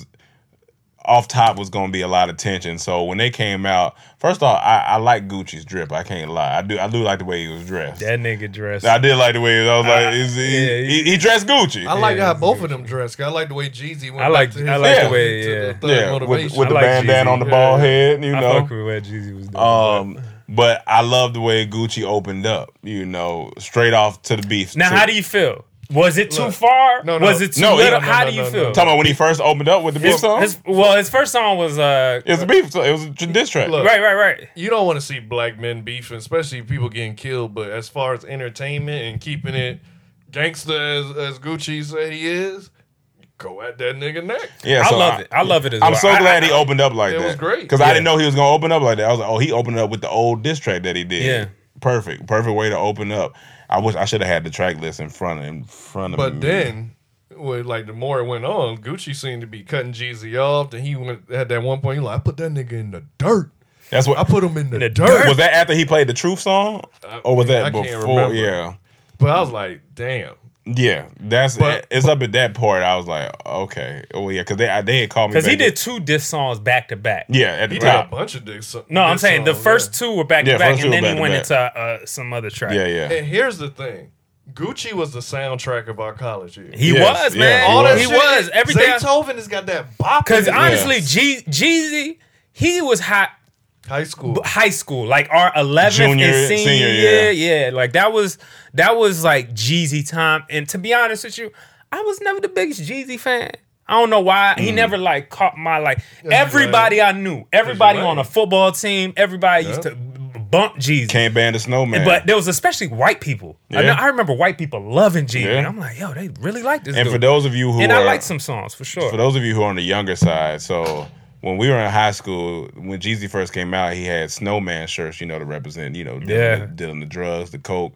off top was going to be a lot of tension. So when they came out, first off, I, I like Gucci's drip. I can't lie. I do. I do like the way he was dressed. That nigga dressed. I did like the way he was. I was like, Uh, is he, yeah, he, he dressed Gucci. I like Yeah, how it's both of them dressed. I like the way Jeezy went I like- back to his I like the way, to yeah. the Thug Yeah, with, Motivation. with I the like bandana Jeezy. on the Yeah. bald head, you I know. fuck with what Jeezy was doing. Um, but I love the way Gucci opened up. You know, straight off to the beef. now, To- how do you feel? Was it too Look, far? no, no. Was it too No, little? no, no, how no, do you no, feel? no. Talking about when he first opened up with the beef song. His, well, his first song was uh, It was a beef. So it was a diss track. Look. right, right, right. You don't want to see black men beefing, especially people getting killed. But as far as entertainment and keeping it gangster as, as Gucci said he is, go at that nigga neck. Yeah, I so love it. I love it as I'm well. so I- glad I- he opened up like It that. was great. because I Yeah. didn't know he was gonna open up like that. I was like, oh, he opened up with the old diss track that he did. Yeah. perfect, perfect way to open up. I wish I should have had the track list in front of in front of me. But then, well, like the more it went on, Gucci seemed to be cutting Jeezy off. And he went at that one point, he like, I put that nigga in the dirt. that's what I put him in the, the dirt. dirt. was that after he played the Truth song, or was that I can't before? remember. Yeah. But I was like, damn. Yeah, that's But- it's up at that part. I was like, okay, oh yeah, because they they had called me Because he back did two diss songs back to back. Yeah, at the He did a top. bunch of dicks. No, I'm diss saying the songs, first yeah. two were back Yeah, to back, first two and then were he back went to into uh, some other track. Yeah, yeah. And here's the thing. Gucci was the soundtrack of our college years. He Yes, was, yeah, man. he All that he shit, was. Everything. Zaytoven has got that bop. Because in it. honestly, G- Jeezy, he was hot. high school. High school, like our eleventh Junior, and senior, senior, year, yeah. yeah, like that was that was like Jeezy time. And to be honest with you, I was never the biggest Jeezy fan. I don't know why. Mm. He never like caught my like. you Everybody I knew, everybody lame. on a football team, everybody used Yeah. to b- bump Jeezy. Can't ban the snowman. But there was especially white people. I, Yeah. know, I remember white people loving Jeezy. Yeah. And I'm like, yo, they really like this and dude. for those of you who and are, I like some songs for sure. for those of you who are on the younger side, so when we were in high school, when Jeezy first came out, he had snowman shirts, you know, to represent, you know, dealing, Yeah. the, dealing the drugs, the coke,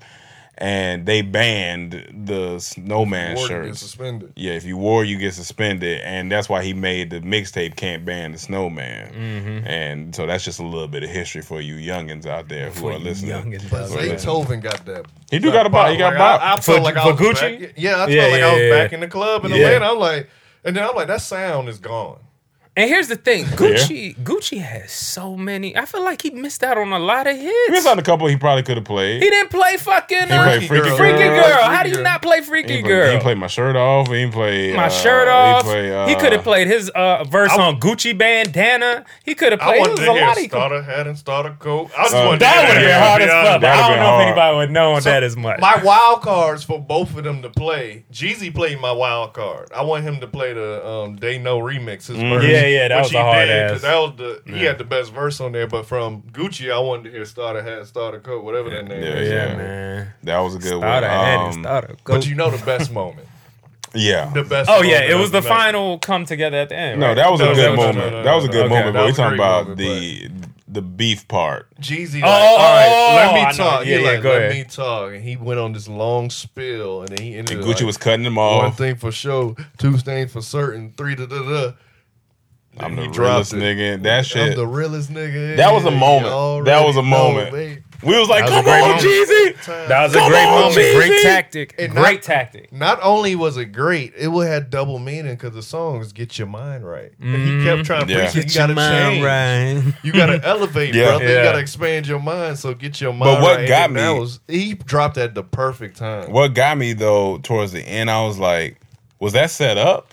and they banned the snowman Ward shirts. gets suspended. Yeah, if you wore, you get suspended, and that's why he made the mixtape "Can't Ban the Snowman." Mm-hmm. And so that's just a little bit of history for you youngins out there who For are you listening. youngins But out there. Zaytoven got that. He do got a bop. He got a Like, bop. I, I For- felt like I for was Gucci? Back, yeah, I felt Yeah, like yeah, I was yeah, back yeah. in the club in Yeah. Atlanta. I'm like, and then I'm like, that sound is gone. And here's the thing, Gucci, Gucci has so many. I feel like he missed out on a lot of hits. He missed on a couple he probably could have played. He didn't play fucking He uh, played Freaky Girl. Freaky Girl. Girl. Freaky How do you Girl. not play He Freaky played, Girl? he played My Shirt Off. He played My uh, shirt off. He, played, uh, he could have played his uh, verse I- on Gucci Bandana. He could have I played. It wanted was to a hear lot he could. starter hat and starter coat. I just Uh, wanted to That hear would have been Yeah, hard as yeah, fuck. But that'd I have don't been know if hard. anybody would know So, that as much. My wild cards for both of them to play. Jeezy played my wild card. I want him to play the um, They Know remix. His verse, Yeah, yeah, that which was he a hard did, ass. 'cause That was the he had the best verse on there. But from Gucci, I wanted to hear starter hat, starter coat, whatever that name Yeah, is. yeah, yeah. man. That was a good Starter one. head Um, and starter. But you know the best moment. Yeah. The best. Oh yeah, moment it was of the night. final come together at the end. No, right? that was No, a no, good no, no, moment. no, no, that was a no. good Okay. moment. That But we was a talking great about moment, the the beef part. Jeezy, like, Oh, all right, let I me know. talk. Yeah, he yeah, like, go let ahead. me talk. And he went on this long spill, and then he ended And like, Gucci was cutting him one off. thing for sure, two things for certain, three da da da. I'm He the dropped realest it. nigga. That shit. I'm the realest nigga. That was a You moment. already That was a know, moment. babe. We was like, That was a come great on, moment. Jeezy. That was a Come great on, moment. Jeezy. Great tactic. And Great not- tactic. Not only was it great, it would had double meaning because the song was "Get Your Mind Right," and he kept trying to Yeah. preach it. Get You gotta your mind change. right. You gotta elevate, Yeah. brother. Yeah. You gotta expand your mind. So get your mind. But what right. got And that me- was he dropped at the perfect time. What got me though towards the end, I was like, was that set up?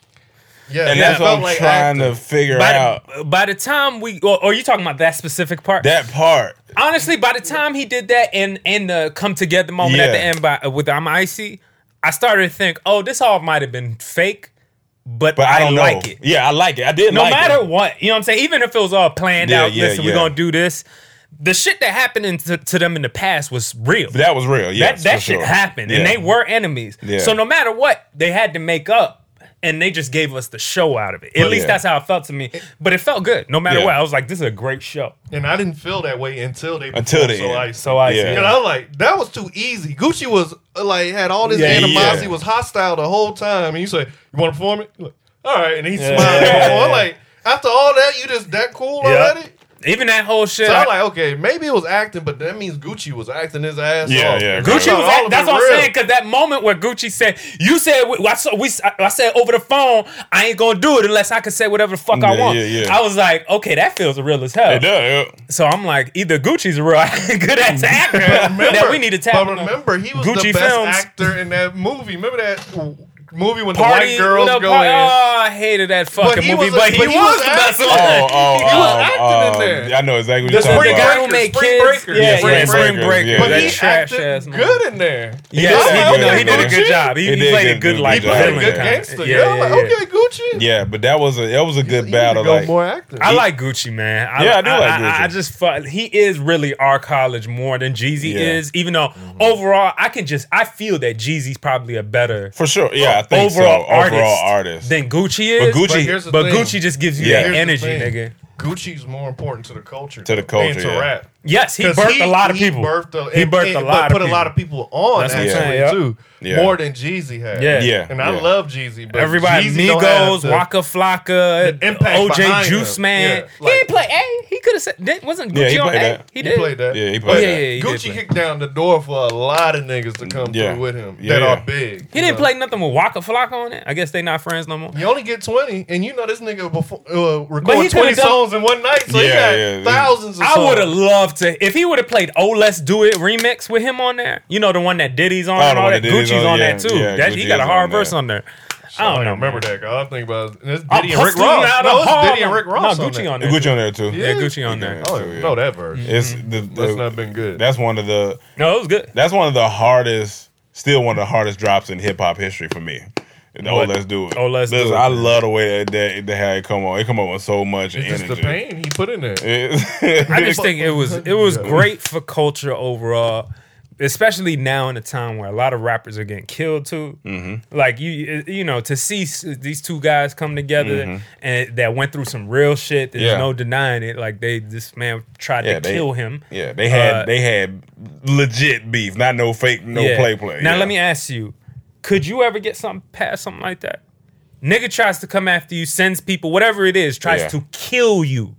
Yeah, And it that's what felt I'm like trying acting. to figure By out. the, by the time we, or, or you talking about that specific part? That part. Honestly, by the time he did that and and the come together moment at Yeah. the end by, with I'm Icy, I started to think, oh, this all might have been fake, but, But I I, don't know. like it. Yeah, I like it. I did No like matter it. what, you know what I'm saying? Even if it was all planned Yeah, out, yeah, listen, yeah. we're gonna do this. The shit that happened in- to, to them in the past was real. That was real. Yes, that that for shit sure. happened, Yeah. and they were enemies. Yeah. So no matter what, they had to make up, and they just gave us the show out of it. At But- least yeah. that's how it felt to me. But it felt good, no matter Yeah. what. I was like, this is a great show. And I didn't feel that way until they Until performed the so end. icy. So I Yeah. said, And I was like, that was too easy. Gucci was uh, like had all this Yeah, animosity, yeah. was hostile the whole time. And you say, "You want to perform it?" Like, all right, and he Yeah. smiled. and performed. Like after all that, you just that cool Yeah. already. even that whole shit. So I- I'm like, okay, maybe it was acting, but that means Gucci was acting his ass Yeah, off. yeah. Gucci All was. of At, that's it what I'm real. saying. Because that moment where Gucci said, "You said I, saw, we, I said over the phone, I ain't gonna do it unless I can say whatever the fuck I Yeah, want." yeah, yeah. I was like, okay, that feels real as hell. It does. Yeah. So I'm like, either Gucci's a real good ass actor Remember, that we need to tap. But into. remember, he was Gucci the best films. actor in that movie. Remember that movie when Party, the white girls with a go par- in? Oh, I hated that fucking he movie, was a- but he, but was, he was the best acting. one. Oh, oh, He was um, acting um, in there. I know exactly what The you're talking The Spring guy about. who Breakers, made Spring kids. Breakers. Yeah, Yeah, yeah, Spring Spring Breakers, Breakers. yeah. But that he trash acted ass movie. good in there. Yes, Yeah, he, okay, no, he did a Gucci. good job. He, He he did played a good- good good like He played a villain good kinda. gangster. Yeah, Yeah, I'm like, yeah, yeah. okay, Gucci. Yeah, but that was a that was a good You battle. need to go Like, more acting. I like Gucci, man. I, Yeah, I do like I, Gucci. I just felt he is really our college more than Jeezy Yeah. is. Even though overall, I can just I feel that Jeezy's probably a better for sure. Yeah, I think overall so. artist, Overall artist. than Gucci But is. Gucci- But here's the but thing. Gucci just gives you Yeah. that Here's the energy, thing. nigga. Gucci's more important to the culture. To the though, culture, and to yeah. rap. Yes, he 'Cause birthed a lot of he people. Birthed a, He and- birthed and- a but lot of put a lot people. of people on That's what I'm actually saying, yeah. too. Yeah. More than Jeezy had. Yeah. Yeah. And I yeah. love Jeezy, but Everybody, Jeezy don't have Migos, the- Waka Flocka, the impact O J behind Juice him. Man. Yeah, he like- didn't play A. He could have said, didn't- wasn't Gucci Yeah, he on played A? that. He He did. played that. Yeah, he Oh, played yeah, that. yeah, he did Gucci play. kicked down the door for a lot of niggas to come Yeah. through with him Yeah, that yeah. are big. He didn't play nothing with Waka Flocka on it. I guess they not friends no more. You only get twenty, and you know this nigga before uh, But he record could've twenty done- songs in one night, so he Yeah, got yeah. thousands of I songs. would have loved to if he would have played "Oh Let's Do It" remix with him on there. You know the one that Diddy's on Oh, and the all one that. that Diddy's Gucci's on, on, yeah, that too. yeah, that, he Gucci got a is hard on verse there. on there. I I don't know. remember man. that. Guy. I think about it. It's I'm Diddy and Rick hustling Ross. out No, of it's Diddy Harlem. and Rick Ross. No, on Gucci that. on there. Gucci on there too. Yeah, Gucci on there. I don't even know that verse. It's the, the That's not been good. That's one of the No, it was good. that's one of the hardest, still one of the hardest drops in hip hop history for me. Oh, What? let's do it. Oh, Let's Do Listen, It. I love the way that that, that how it come on. It come on with so much It's energy. just the pain he put in there. It- I just think it was it was Yeah. great for culture overall, especially now in a time where a lot of rappers are getting killed too. Mm-hmm. Like you, you know, to see s- these two guys come together Mm-hmm. and that went through some real shit. There's Yeah. no denying it. Like they, this man tried Yeah, to they- kill him. Yeah, they had Uh, they had legit beef, not no fake, no Yeah. play play. Now yeah. let me ask you: could you ever get something past something like that? Nigga tries to come after you, sends people, whatever it is, tries Yeah. to kill you.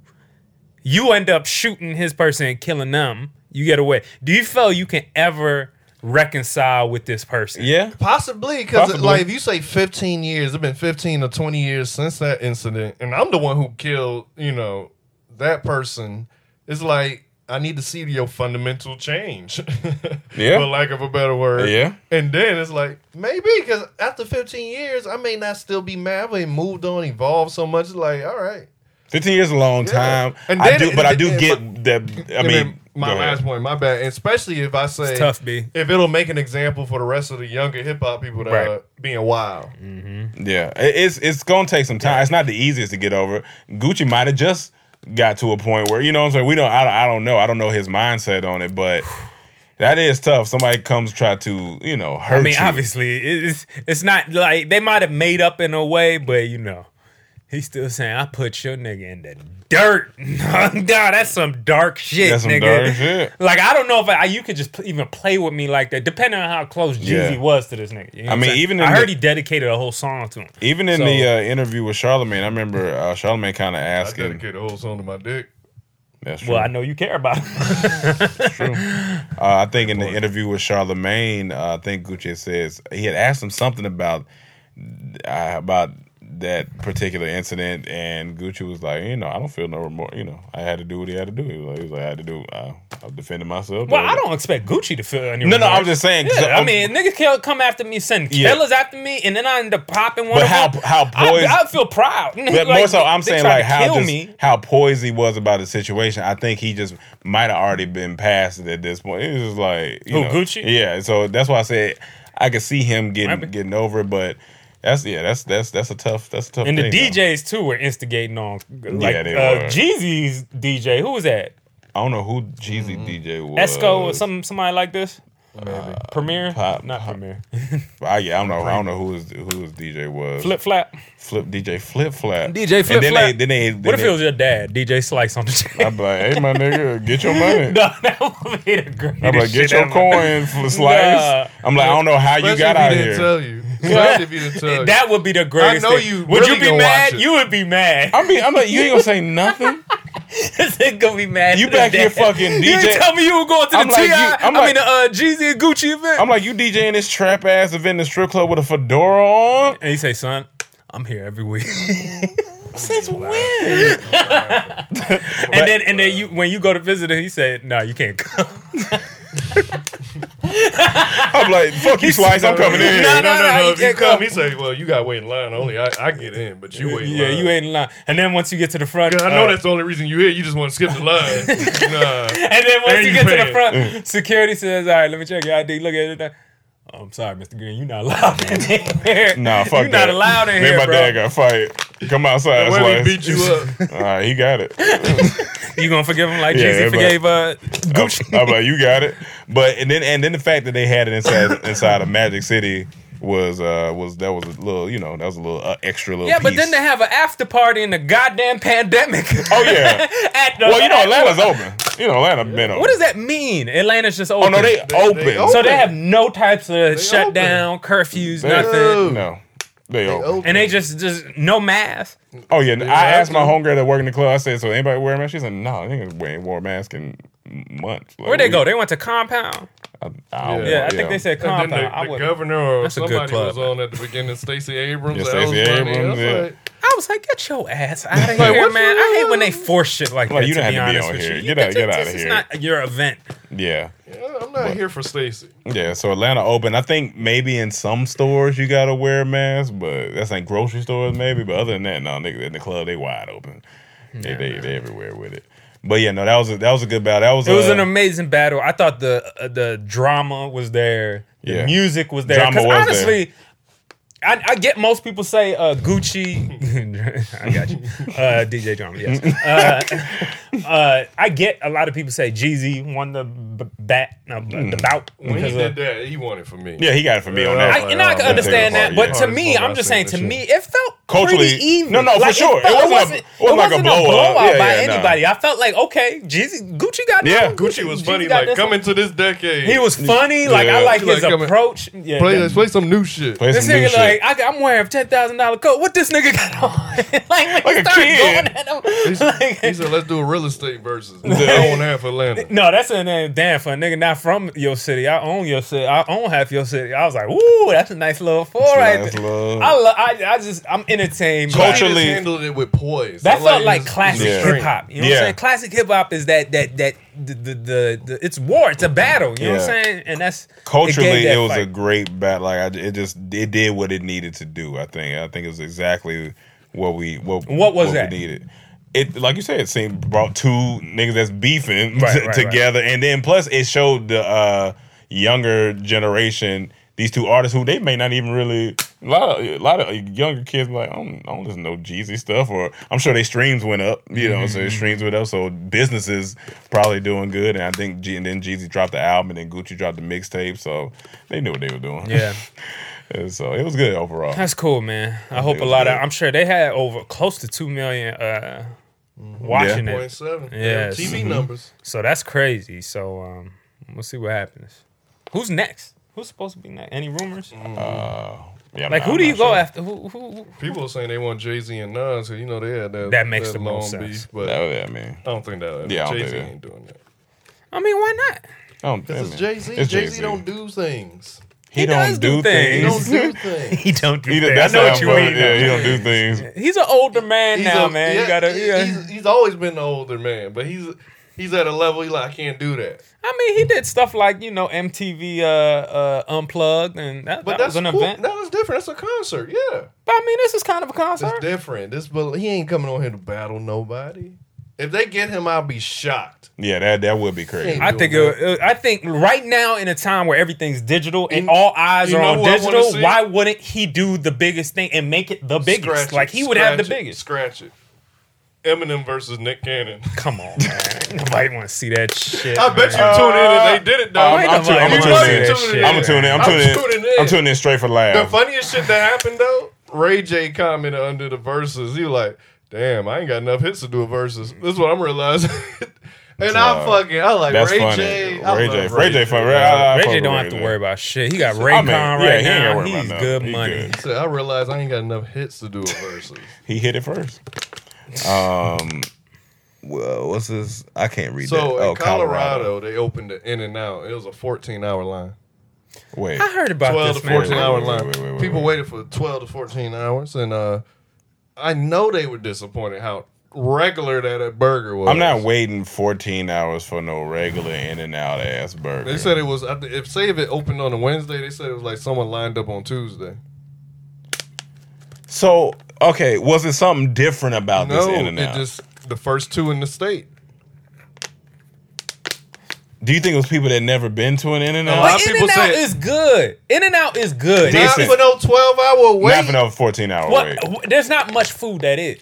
You end up shooting his person and killing them. You get away. Do you feel you can ever reconcile with this person? Yeah, Possibly, because Possibly. like if you say fifteen years, it's been fifteen or twenty years since that incident, and I'm the one who killed, you know, that person. It's like I need to see your fundamental change, Yeah. for lack of a better word. Yeah. And then it's like maybe because after fifteen years, I may not still be mad, but it moved on, evolved so much. It's like all right. fifteen years is a long Yeah. time. And I then- do, but I do and- get that. I And mean, then my go ahead. last point, my bad, and especially if I say It's tough, B. if it'll make an example for the rest of the younger hip hop people that Right. are being wild. Yeah, It- it's it's gonna take some time. It's not the easiest to get over. Gucci might have just got to a point where you know what I'm saying. We don't. I, don't- I don't know. I don't know his mindset on it, but that is tough. Somebody comes try to you know hurt I mean, you. obviously, it's it's not like they might have made up in a way, but you know, He's still saying, I put your nigga in the dirt. Nah, that's some dark shit, That's some nigga. dark shit. Like, I don't know if I, you could just p- even play with me like that, depending on how close Jeezy Yeah. was to this nigga. You know I what mean, I'm saying? even in I heard the- he dedicated a whole song to him. Even in So- the uh, interview with Charlamagne, I remember uh, Charlamagne kind of I asking. dedicate a whole song to my dick. That's true. Well, I know you care about him. True. Uh, I think in the interview with Charlamagne, uh, I think Gucci says he had asked him something about uh, about that particular incident, and Gucci was like, you know, I don't feel no remorse. You know, I had to do what he had to do. He was like, he was like I had to do. Uh, I defended myself. Well, I don't expect Gucci to feel any No, no, remorse. I'm just saying. 'cause Yeah, I I'm- mean, niggas can come after me, send Yeah. killers after me, and then I end up popping one But of how them. how poised? I, I feel proud. But Like, more so, I'm they saying tried like to how kill just, me. how poised he was about the situation. I think he just might have already been past it at this point. It was just like you Who, know, Gucci? Yeah, so that's why I said I could see him getting Maybe. getting over it, but that's yeah, that's that's that's a tough that's a tough. And the thing, D though. Js too were instigating on, like Yeah, they uh, were. Jeezy's D J. Who was that? I don't know who Jeezy D J was. Esco or some somebody like this? Premier? Pop- Not Pop- Premier. I, yeah, I don't know. I don't know who his who his D J was. Flip Flap. Flip D J Flip Flap. D J Flip And then Flap. they then they. Then What if they, it was your dad, D J Slice on the channel? I'm like, hey my nigga, get your money. No, that would be the greatest I'm like, get shit your ever. coin for slice. Nah. I'm like, I don't know how you Especially got if out he here. didn't tell you. Especially if he didn't tell you. That would be the greatest I know thing. you Would really you be gonna mad? watch it. You would be mad. I mean, I'm like, you ain't gonna say nothing. This nigga gonna be mad. You to the back here dad. fucking D You J. didn't tell me you were going to the I'm T like, you- I. I'm I like- mean, the uh, Jeezy and Gucci event. I'm like, you DJing this trap ass event in the strip club with a fedora on? And he say, son, I'm here every week. Since when? and then and then you when you go to visit him, he said, no, you can't come. I'm like, fuck you, Slice. I'm coming in. No, No, no, no. you If you can't come, come. he say, "Well, you got to wait in line. Only I, I get in, but you wait in Yeah, line." you ain't in line. And then once you get to the front, I know uh, that's the only reason you here. You just want to skip the line. Nah. And then once And you you get to the paying. front, security says, all right, let me check your I D. Look at it. Oh, I'm sorry, Mister Green. You're not allowed in here. Nah, fuck You're that. not allowed in Me here, and my bro. dad got a fight. Come outside, When Slice. we beat you up. All right, he got it. You gonna forgive him like Yeah, Jeezy but- forgave uh, I'm, Gucci? I'm like, you got it. But and then and then the fact that they had it inside inside of Magic City was uh was that was a little you know that was a little uh, extra little Yeah, but piece. then they have an after party in the goddamn pandemic. Oh yeah. At the, Well, you know at- Atlanta's open. You know Atlanta been open. What does that mean? Atlanta's just Oh open. no, they, open. they So open. they have no types of shutdown, curfews, They- nothing. No, they, open. And they just just no mask. Oh yeah, I asked my to. homegirl that work in the club. I said, "So anybody wear a mask?" She said, "No, niggas ain't wore a mask in months." Like, Where'd they we- go? They went to Compound. I, I don't Yeah, know, I think they said And then Compound. the, I the would- governor or That's a good somebody club, was on at the beginning, Stacey Abrams. Yeah, That Stacey was funny. Abrams, I was yeah. like, I was like, get your ass out of Like, here, what's man. wrong? I hate when they force shit like Like, that. you to don't be have to be honest on with here. you. Get out- get out of This is here. not your event. Yeah, yeah, I'm not here for Stacey. yeah. So Atlanta open. I think maybe in some stores you gotta wear a mask, but that's like grocery stores maybe. But other than that, no, niggas in the club they wide open. They they, they everywhere with it. But yeah, no, that was a, that was a good battle. That was It was uh, an amazing battle. I thought the uh, the drama was there. The Yeah. music was there. Drama Because was honestly, I, I get most people say uh, Gucci. I got you. Uh, D J Drama, yes. Uh, uh, I get a lot of people say Jeezy won the b- bat, no, b- the bout. When he because did of- that, he won it for me. Yeah, he got it for me Yeah, on I that. was I, like, and I oh, can man, understand take it that, apart, but yeah. to me, I'm just saying, to me, it felt Culturally- pretty even. no, no, for Like, sure. It felt- wasn't a- wasn't, it wasn't like a wasn't blowout. blowout Yeah, by yeah, nah. anybody. I felt like, okay, Jeezy, Gucci got Yeah. down. Gucci was Jeezy funny. got Like, this- coming to this decade. He was funny. Like, Yeah. I like He his like coming- approach. Yeah, Play, the- let's play some new shit. Play This some new nigga shit. like, I, I'm wearing a ten thousand dollar coat. What this nigga got on? like when Like he a started kid. going at him. He like- said, let's do a real estate versus. I own half Atlanta. no, that's a name. Damn, for a nigga not from your city, I own your city. I own half your city. I was like, ooh, that's a nice little four That's a right nice there. little- I, lo- I, I just, I'm entertained. by- Culturally- He just handled it with poise. That I felt like his- classic his Yeah. hip strength. hop. You know what Yeah. I'm saying? Classic hip hop is that that that the the, the, the it's war. It's a battle. You know what I'm Yeah. saying? And that's Culturally, gave that it, was fight. a great battle. Like I, it just it did what it needed to do. I think. I think it was exactly what we what What was what that? we needed. It like you said, it seemed brought two niggas that's beefing Right, t- right, together, and then plus it showed the uh, younger generation. These two artists who they may not even really a lot of a lot of younger kids be like I don't, I don't listen to no Jeezy stuff, or I'm sure their streams went up, you know, so their streams went up, so businesses probably doing good, and I think G, and then Jeezy dropped the album, and then Gucci dropped the mixtape, so they knew what they were doing. Yeah. And so it was good overall. That's cool, man. I hope a lot good. of. I'm sure they had over close to two million uh, mm-hmm. watching yeah. it. seven Yeah, T V mm-hmm. numbers. So that's crazy. So um, we'll see what happens. Who's next? Who's supposed to be next? Any rumors? Mm-hmm. Uh, yeah, like I'm who do you sure. go after? Who, who, who? People are saying they want Jay-Z and Nas, so you know they had that. That makes that the most sense. Beef, but that was it, I mean. I don't think that. Yeah, Jay-Z think ain't doing that. I mean, why not? Because it's Jay-Z. It's Jay-Z Jay-Z. don't do things. He, He don't does do do things. He don't do things. He don't do He, things. that's I know how what you I'm mean. going. Yeah, he though. don't do things. He's an older man He's now, a- man. yeah, you gotta. he- Yeah. He's, he's always been the older man, but he's he's at a level. He like I can't do that. I mean, he did stuff like you know M T V uh, uh, Unplugged, and that, But that that's was an cool. event. No, that's different. That's a concert. Yeah, But I mean, this is kind of a concert. it's different. This, but he ain't coming on here to battle nobody. If they get him, I'll be shocked. Yeah, that that would be crazy. I think it, it- I think right now in a time where everything's digital and You- all eyes you are know on who I wanna digital, see? why wouldn't he do the biggest thing and make it the biggest? Scratch it, like he would have the scratch it, biggest. Scratch it. Eminem versus Nick Cannon. Come on, man. Nobody want to see that shit. I bet you man. tune in and they did it, though. I'm, I'm, tu- I'm Nobody tuning wanna in. see that shit. I'm tuning in. I'm I'm tuning in. tuning in. I'm tuning in straight for The laugh. funniest shit that happened though, Ray J commented under the verses. He was like, "Damn, I ain't got enough hits to do a verses." This is what I'm realizing. And So, I'm fucking, I like That's Ray funny. J. I Ray love J. Ray J. Fun. Ray, Ray I- I fuck J with don't Ray have to J. worry about shit. He got I Raycon mean, yeah, right he ain't gotta now. worry about He's nothing. good He money. good. He said, I realized I ain't got enough hits to do a verses. He hit it first. Um, well, what's this? I can't read that. So Oh, in Colorado, they opened the In and Out. It was a fourteen hour line. Wait, I heard about twelve this, to man. fourteen hour Wait, line. wait, wait, wait, People wait. waited for twelve to fourteen hours, and uh, I know they were disappointed how regular that, that burger was. I'm not waiting fourteen hours for no regular In and Out ass burger. They said it was. I thi- If say if it opened on a Wednesday, they said it was like someone lined up on Tuesday. So, okay, was it something different about this No, In and it Out? just the first two in the state. Do you think it was people that never been to an In and A lot Out? of But In people and Out say- is good. In and Out is good. Decent. Not for no twelve hour wait. Not for no fourteen hour What, wait. wh- there's not much food that is.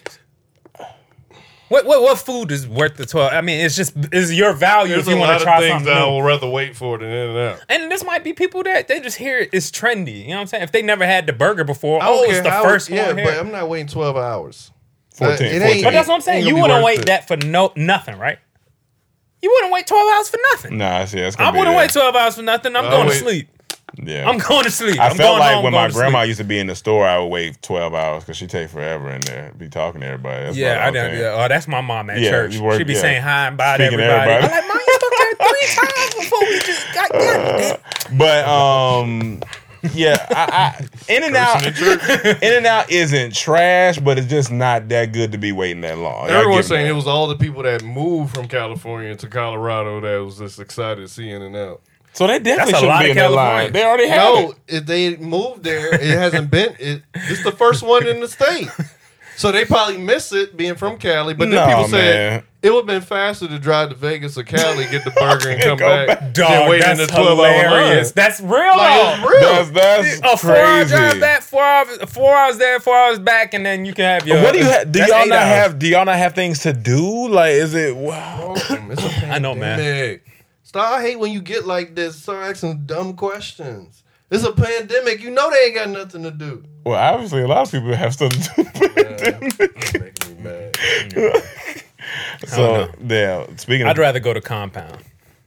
What what what food is worth the twelve? I mean, it's just is your value There's if you a want lot to try of things something that I new. would rather wait for than In and Out. And this might be people that they just hear it's trendy. You know what I'm saying? If they never had the burger before, I don't oh, it's care the how- first yeah, one but here. I'm not waiting twelve hours. fourteen, It ain't- fourteen. But that's what I'm saying. ain't You gonna be wouldn't worth wait it. that for no nothing, right? You wouldn't wait twelve hours for nothing. Nah, see, that's I gonna be wouldn't that. wait twelve hours for nothing. I'm I'll going to wait. sleep. Yeah, I'm going to sleep. I I'm felt going like home, when going my to grandma sleep. used to be in the store, I would wait twelve hours because she take forever in there, be talking to everybody. That's Yeah, I about the don't. only thing. Yeah, oh, that's my mom at Yeah, church. you work- She be yeah. saying hi and bye to Speaking to everybody. everybody. I'm like, Mom, you looked at three times before we just got done. But um, yeah, I, I, In and Out, In and Out isn't trash, but it's just not that good to be waiting that long. Y'all Everyone's get me? saying it was all the people that moved from California to Colorado that was just excited to see In and Out. So they definitely That's a shouldn't lot be of in that line. California. They already had No, it. if they moved there, it hasn't been. It, it's the first one in the state. So they probably miss it being from Cali. But then No, people said man. it would have been faster to drive to Vegas or Cali, get the burger, and come Go back. back. than Dog, wait in that's the twelve hour hilarious. line. That's real. Like, though. it's real. That's that's A four hour crazy. drive back, four hours, four hours there, four hours back, and then you can have your. What do you ha- do? that's Y'all eight not hours. have? Do y'all not have things to do? Like, is it? Wow. It's a I know, man. pandemic. Stop. I hate when you get like this. Start asking dumb questions. It's a pandemic. You know they ain't got nothing to do. Well, obviously, a lot of people have stuff to do. It's making me mad. So, yeah. Speaking I'd of, rather go to compound.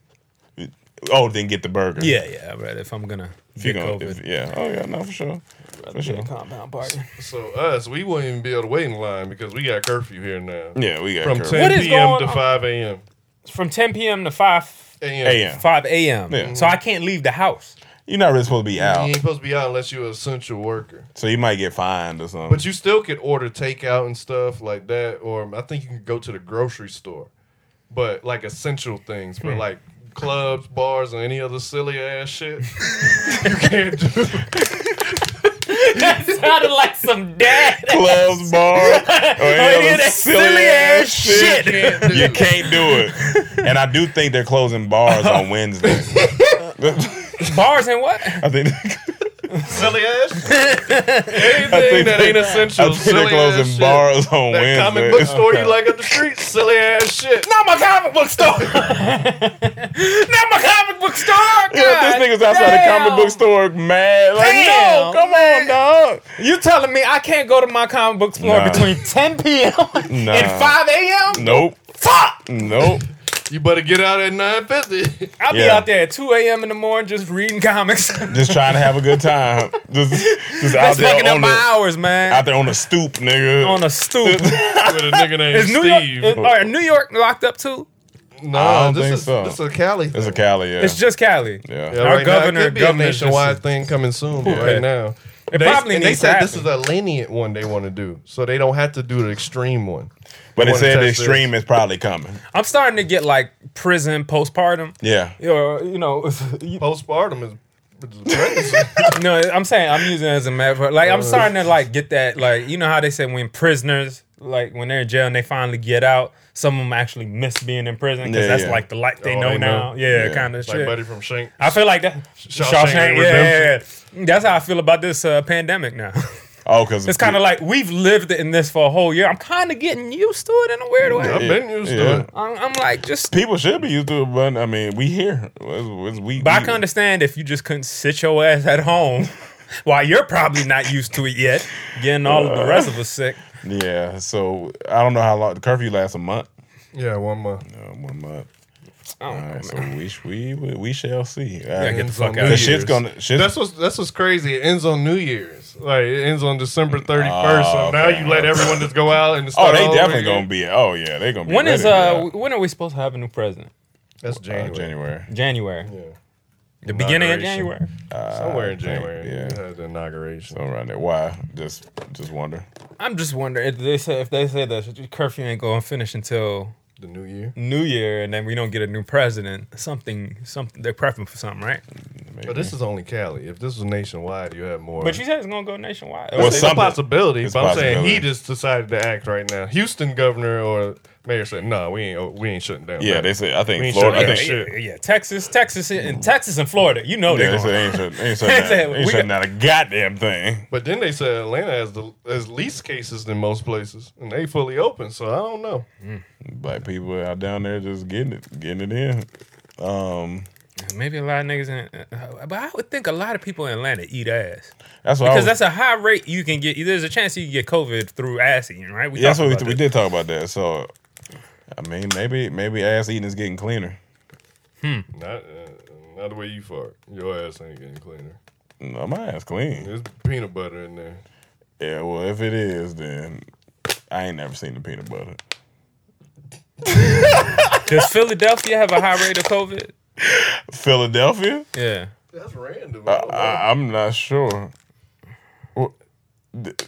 oh, then get the burger. Yeah, yeah. I'd rather if I'm gonna If you get gonna, COVID. if, yeah. Oh yeah, no, for sure. For sure. Compound party. So us, we wouldn't even be able to wait in line because we got curfew here now. Yeah, we got From curfew. What ten is p.m. going to on? five a.m. From ten p.m. to five A A M. five a.m. Yeah. So I can't leave the house. You're not really supposed to be You out, ain't supposed to be out unless you're an essential worker. so you might get fined or something. But you still could order takeout and stuff like that, or I think you can go to the grocery store. But like essential things, but like clubs, bars, or any other silly ass shit, you can't do. That sounded like some dad. clubs, bar, or any yeah, other that silly, silly ass ass shit. shit. Can't do You it. can't do it. And I do think they're closing bars on Wednesday. Bars and what? I think Silly ass shit. Anything I think that they- ain't essential. I think silly they're closing ass bars shit. on that Wednesday. comic book store you like up the street, silly ass shit. Not my comic book store. Not my comic book store. Yeah, this God nigga's outside damn. the comic book store mad. Like, Damn, no, come man. on, dog. You telling me I can't go to my comic book store Nah. between ten p.m. Nah. and five a.m.? Nope. Fuck! Nope. You better get out at nine fifty. I'll be Yeah. out there at two a.m. in the morning just reading comics. Just trying to have a good time. Just, just out That's there fucking up on my the, hours, man. out there on the stoop, nigga. On a stoop. With a nigga named Is New York, Steve. is, are New York locked up too? No, I don't this think is so. this is a Cali thing. It's a Cali, yeah. It's just Cali. yeah. Yeah, Our right governor- now, it could be a governor's just- nationwide thing coming soon, but Okay. right now. It they, probably and they needs to said this is happen. a lenient one they want to do, so they don't have to do the extreme one. But They it wanna said the test extreme this. is probably coming. I'm starting to get like prison postpartum. Yeah. Or, you know, you Postpartum is, is pregnancy. know, I'm saying I'm using it as a metaphor. Like I'm starting to like get that. Like you know how they say when prisoners, like when they're in jail and they finally get out, some of them actually miss being in prison because Yeah, that's yeah. like the life they Oh, know they now. know. Yeah, Yeah. kind of like shit. Buddy from Shank. I feel like that. Shawshank Shawshank, yeah, yeah, Redemption. yeah. That's how I feel about this uh, pandemic now. Oh, because It's kind of like we've lived in this for a whole year. I'm kind of getting used to it in a weird way. I've been used Yeah. to it. I'm, I'm like just. people should be used to it, but I mean, we here. It's, it's, we, But I we- can understand if you just couldn't sit your ass at home while you're probably not used to it yet, getting all of the rest of us sick. Yeah, so I don't know how long the curfew lasts. A month. Yeah, one month. Uh, one month. I All don't know, right, so man. we sh- we we, we shall see. Uh, Yeah, get the Ends fuck on out. New the shit's Year's. gonna. Shit's, That's what's that's what's crazy. It ends on New Year's. Like it ends on December thirty first. Oh, so now okay. you let everyone just go out and oh, start they all definitely over again. gonna be. Oh yeah, they gonna be. When is ready to uh? get When are we supposed to have a new president? That's out. January. Uh, January. January. Yeah. The beginning of Inauguration. January. Uh, Somewhere in I think, January. yeah. You had the inauguration. So around there. Why? Just just wonder. I'm just wondering if they say if they say the curfew ain't going to finish until The new year. New Year, and then we don't get a new president. Something, something they're prepping for something, right? Maybe. But this is only Cali. If this was nationwide, you have more. But you said it's going to go nationwide. Well, it's a something- possibility. it's But I'm saying possibility. he just decided to act right now. Houston governor or mayor said, "No, we ain't. We ain't shutting down." Yeah, nothing." they say. I We think ain't Florida. I shutting think. down yeah, shit. yeah, Texas, Texas, and Texas and Florida. You know Yeah, they're they going. say they ain't shut, ain't shutting They said, down, ain't we shutting got- down a goddamn thing. But then they said Atlanta has the has least cases than most places, and they fully open. So I don't know. Black people out down there just getting it, getting it in. Um, Maybe a lot of niggas in, uh, but I would think a lot of people in Atlanta eat ass that's what I because was, that's a high rate you can get. There's a chance you can get COVID through ass eating, right? We yeah, that's talked what we, about we this. did talk about that. So, I mean, maybe maybe ass eating is getting cleaner. Not uh, not the way you fart. Your ass ain't getting cleaner. No, my ass clean. There's peanut butter in there. Yeah, well, if it is, then I ain't never seen the peanut butter. Does Philadelphia have a high rate of COVID? Philadelphia? Yeah. That's random. I, I don't know. I, I'm not sure. What- the-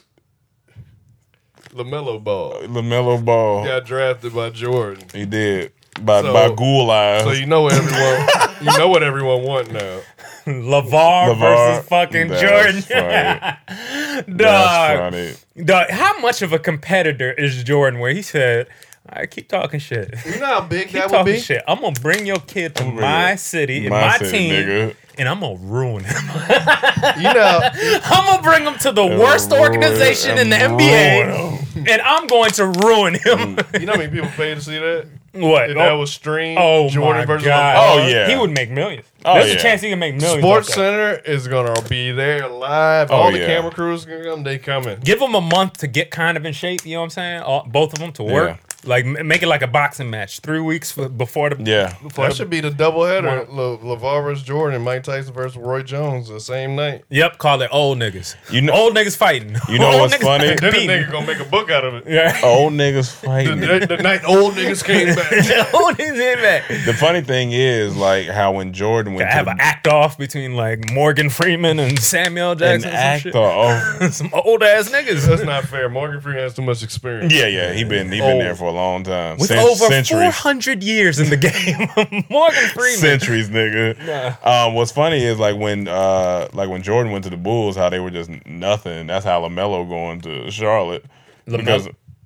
LaMelo Ball LaMelo Ball. got drafted by Jordan. He did by So- by Ghoul Eyes. So you know what everyone you know what everyone want now. LeVar, LeVar, versus fucking that's Jordan. funny. Dog. That's funny. Dog, how much of a competitor is Jordan where he said, all right, keep talking shit. You know how big Keep that would talking be? shit. I'm gonna bring your kid to I'm gonna my bring it- city and my my, city, team, nigga. and I'm gonna ruin him. You know, I'm gonna bring him to the And worst ruin- organization in the and N B A, ruin and I'm going to ruin him. you know how many people pay to see that? What? If that was streamed, Oh Jordan my versus God. LeBron. Oh, yeah. He would make millions. Oh, There's yeah. a chance he can make millions. Sports off that. Center is gonna be there live. Oh, All the yeah. camera crews gonna come. They coming. Give them a month to get kind of in shape. You know what I'm saying? All, both of them to work. Yeah. Like m- make it like a boxing match. Three weeks for, before the Yeah. Before That the, should be the doubleheader. Le- LeVar versus Jordan, Mike Tyson versus Roy Jones the same night. Yep. Call it old niggas. You know- old niggas fighting. You know Old what's niggas funny? Then the competing. nigga gonna make a book out of it. Yeah. Old niggas The, fighting. the, the night old niggas came back. old niggas in back. The funny thing is, like, how when Jordan went Gotta have to an act off between like Morgan Freeman and Samuel an Jackson. or some act shit. off. Some old ass niggas. That's not fair. Morgan Freeman has too much experience. Yeah, yeah, he been he been there for a long time. With Cen- over four centuries, hundred years in the game, Morgan Freeman. centuries, nigga. Um, what's funny is like when uh like when Jordan went to the Bulls, how they were just nothing. That's how LaMelo going to Charlotte LaMelo? because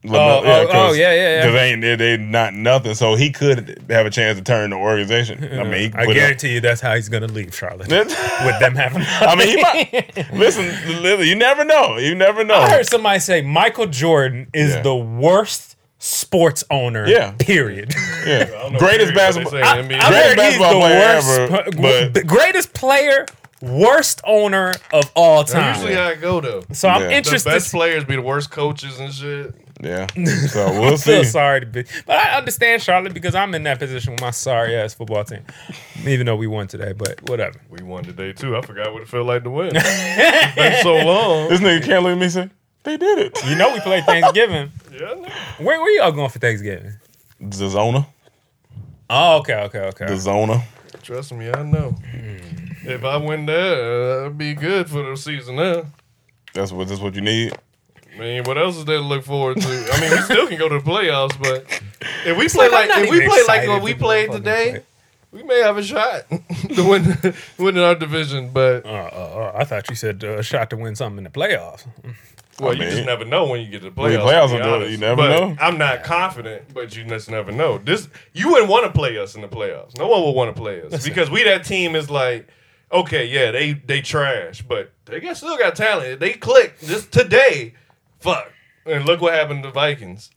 Oh, oh, oh, yeah, yeah, yeah. Because they ain't they, they not nothing, so he could have a chance to turn the organization. I mean, he I put guarantee you that's how he's gonna leave Charlotte with them having. I mean, he might listen. You never know. You never know. I heard somebody say Michael Jordan is Yeah. the worst sports owner. Yeah. Period. Yeah, greatest basketball, I, I greatest heard he's basketball the player worst, ever. p- But the greatest player, worst owner of all time. That's usually how it go though. So I'm Yeah. interested. The best players be the worst coaches and shit. yeah, so we'll I feel see. sorry to be, but I understand Charlotte because I'm in that position with my sorry ass football team. Even though we won today, but whatever. We won today too. I forgot what it felt like to win. It's been so long. This nigga can't look at me and say they did it. You know we played Thanksgiving. Yeah, I know. Where where y'all going for Thanksgiving? The Zona, Oh, okay, okay, okay. the Zona. Trust me, I know. If I win there, that'd be good for the season now. That's what. That's what you need. I mean, what else is there to look forward to? I mean, we still can go to the playoffs, but if we It's play like, like, I'm not if we even play like excited what we to played fucking today, play. we may have a shot to win winning our division. But Uh, uh, uh, I thought you said uh, a shot to win something in the playoffs. well, I you mean, just never know when you get to the when playoffs. the playoffs to be are doing it, honest. you never But know. I'm not confident, but you just never know. This you wouldn't want to play us in the playoffs. No one would want to play us because we that team is like, okay, yeah, they they trash, but they got still got talent. They click just today. Fuck. And look what happened to the Vikings.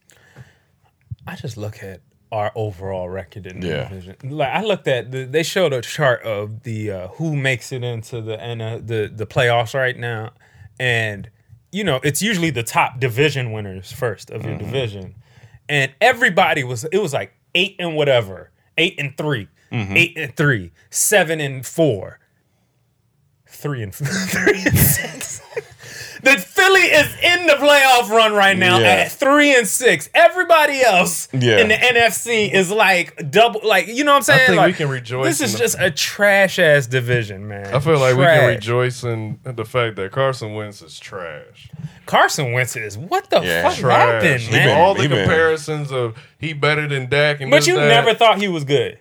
I just look at our overall record in the Yeah. division. Like I looked at the, they showed a chart of the uh, who makes it into the and uh, the the playoffs right now, and you know it's usually the top division winners first of your Mm-hmm. division, and everybody was it was like eight and whatever, eight and three, Mm-hmm. eight and three, seven and four, three and three and six. The Philly is in the playoff run right now Yeah. at three and six. Everybody else Yeah. in the N F C is like double, like you know what I'm saying? I think Like, we can rejoice This is in the- just a trash ass division, man. I feel like we can Trash. rejoice in the fact that Carson Wentz is trash. Carson Wentz is what the Yeah. fuck Trash. happened, He man? been- all the he been- comparisons of he better than Dak and But this, you that. never thought he was good.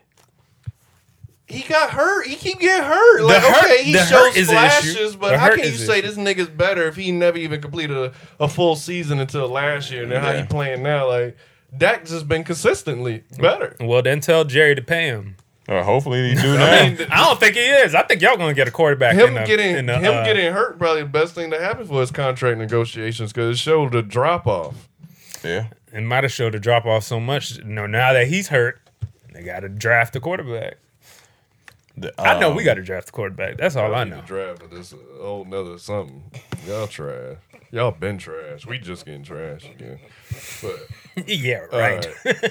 He got hurt. He keep getting hurt. Like, hurt- okay, he the shows hurt is the flashes, issue. but The how hurt can you is the say issue. this nigga's better if he never even completed a, a full season until last year? And then how Yeah. he playing now? Like, Dak's just been consistently better. Well, then tell Jerry to pay him. Uh, hopefully he do now. I mean, I don't think he is. I think y'all gonna get a quarterback. him in the, getting in the, him uh, getting hurt probably the best thing that happened for his contract negotiations because it showed the drop off. yeah, It might have showed the drop off so much. You know, now that he's hurt, they got to draft a quarterback. The, I know um, we got to draft a quarterback. That's all I know. Draft but this a whole nother something. Y'all trash. Y'all been trash. We just getting trash again. But Yeah, all right.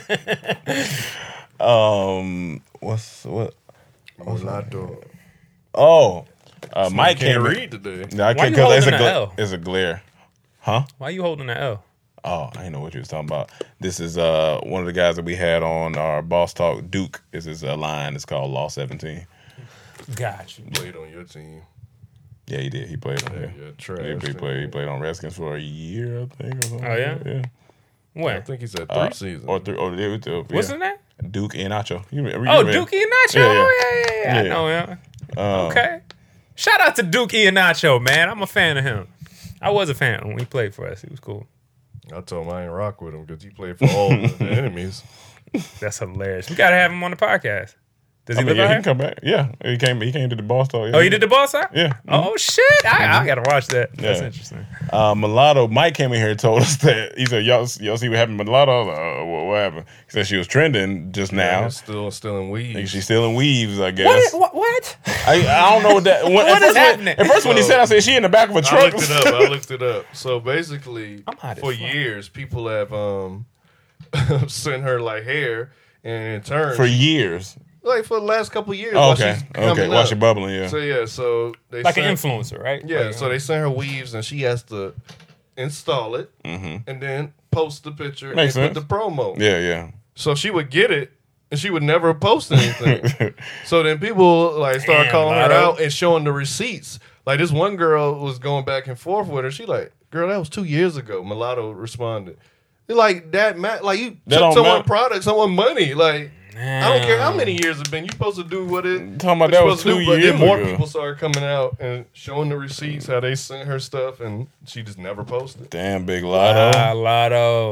Um, what's what? Mulatto. Oh, uh, Mike can't came read today. No, I Why can't you because it's a holding a gla- L? it's a glare, huh? Why you holding the L? Oh, I didn't know what you was talking about. This is uh one of the guys that we had on our Boss Talk. Duke is his uh, line. It's called Law seventeen. Got you. Played on your team. Yeah, he did. He played on Yeah, there. yeah, trash. He, he played. He played on Redskins for a year, I think. Or something Oh, yeah? like that. yeah. When? I think he said three Uh, seasons. or three. Or they would. Uh, What's yeah. his name? Duke and Nacho. You, remember- you Oh, remember- Duke Iheanacho. Yeah, yeah. Oh, yeah, yeah, yeah. I Yeah. know him. Um, Okay. Shout out to Duke Iheanacho, man. I'm a fan of him. I was a fan when he played for us. He was cool. I told him I ain't rock with him because he played for all the enemies. That's hilarious. We got to have him on the podcast. Does I he mean, live yeah, out he here? can come back. Yeah, he came. He came to the Boss Talk. Oh, you did the ball side? Yeah. Oh, shit. I, I got to watch that. That's Yeah. interesting. Uh, Mulatto, Mike came in here and told us that he said, "Y'all, y'all see what happened with Mulatto? I was like, uh, what, what happened?" He said she was trending just now. Yeah, still still in weeds. Like, she's still in weaves, I guess. What? What? what? I, I don't know what that. When, What at is first, when- happening? At first, when he said, I said she in the back of a I truck. looked it up. I looked it up. So basically, I'm hot as for fuck. years, people have um sent her like hair, and in turn, for years. like for the last couple of years. Oh, while okay, she's okay. coming While up. she bubbling, yeah. So yeah, so they Like an sent- influencer, right? Yeah, Like, so they sent her weaves, and she has to install it, Mm-hmm. and then post the picture Makes and sense. put the promo. Yeah, yeah. So she would get it, and she would never post anything. So then people like start Damn, calling her Lotto. out and showing the receipts. Like this one girl was going back and forth with her. She like, girl, that was two years ago. Mulatto responded. They're like that, ma- like you That took don't someone matter. product, someone money. Like I don't care how many years it's been. You supposed to do what it. Talking about what that you're was supposed to two do, but years then more ago. people started coming out and showing the receipts how they sent her stuff, and she just never posted. Damn, Big Lotto. Ah, Lotto.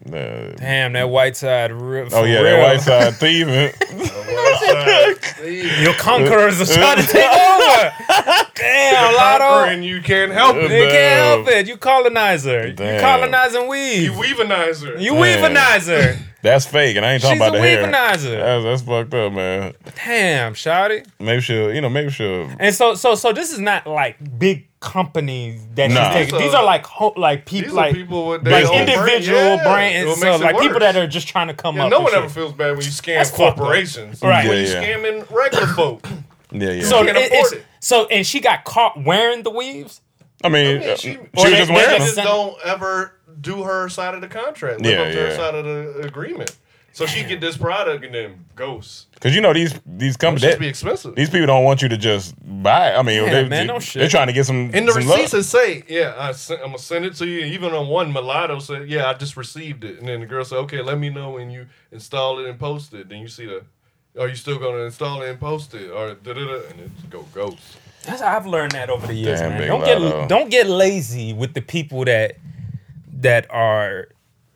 Uh, Damn, that white side. Real, oh yeah, real. that white side thieving. Your conquerors are trying to take over. Damn, Lotto. And you can't help it. You can't help it. You colonizer. Damn. You colonizing weave. You weavenizer. You Damn. weavenizer. That's fake, and I ain't talking She's about a the hair. weavenizer. That's, that's fucked up, man. Damn, shawty. Maybe she'll, you know, maybe she'll. And so, so, so this is not like big companies that Nah. she's taking. These These are- are like ho- like people, These are like people with like their own individual brain. Yeah. brands. What So makes it like people worse. that are just trying to come Yeah, up. no and one shit. ever feels bad when you scam That's fucked up. corporations. Right. When Yeah, you yeah. scamming regular folk. Yeah, yeah. So, You can't it- afford it's, it. so and she got caught wearing the weaves. I mean, I mean, uh, she- she, or was they- just they wearing just- them. Just don't ever do her side of the contract. Live Yeah, up to her yeah. side of the agreement. So she get this product and then ghost. Because you know these these It companies, should be expensive. these people don't want you to just buy it. I mean, Yeah, they, man, they, no shit. they're trying to get some. And the some receipts love. that say, yeah, I sent, I'm gonna send it to you. Even on one, Mulatto said, yeah, I just received it. And then the girl said, okay, let me know when you install it and post it. Then you see the, are you still gonna install it and post it, or da da da, and it just go ghost. That's how I've learned that over the years, Damn, man. Big Don't Lotto. get don't get lazy with the people that that are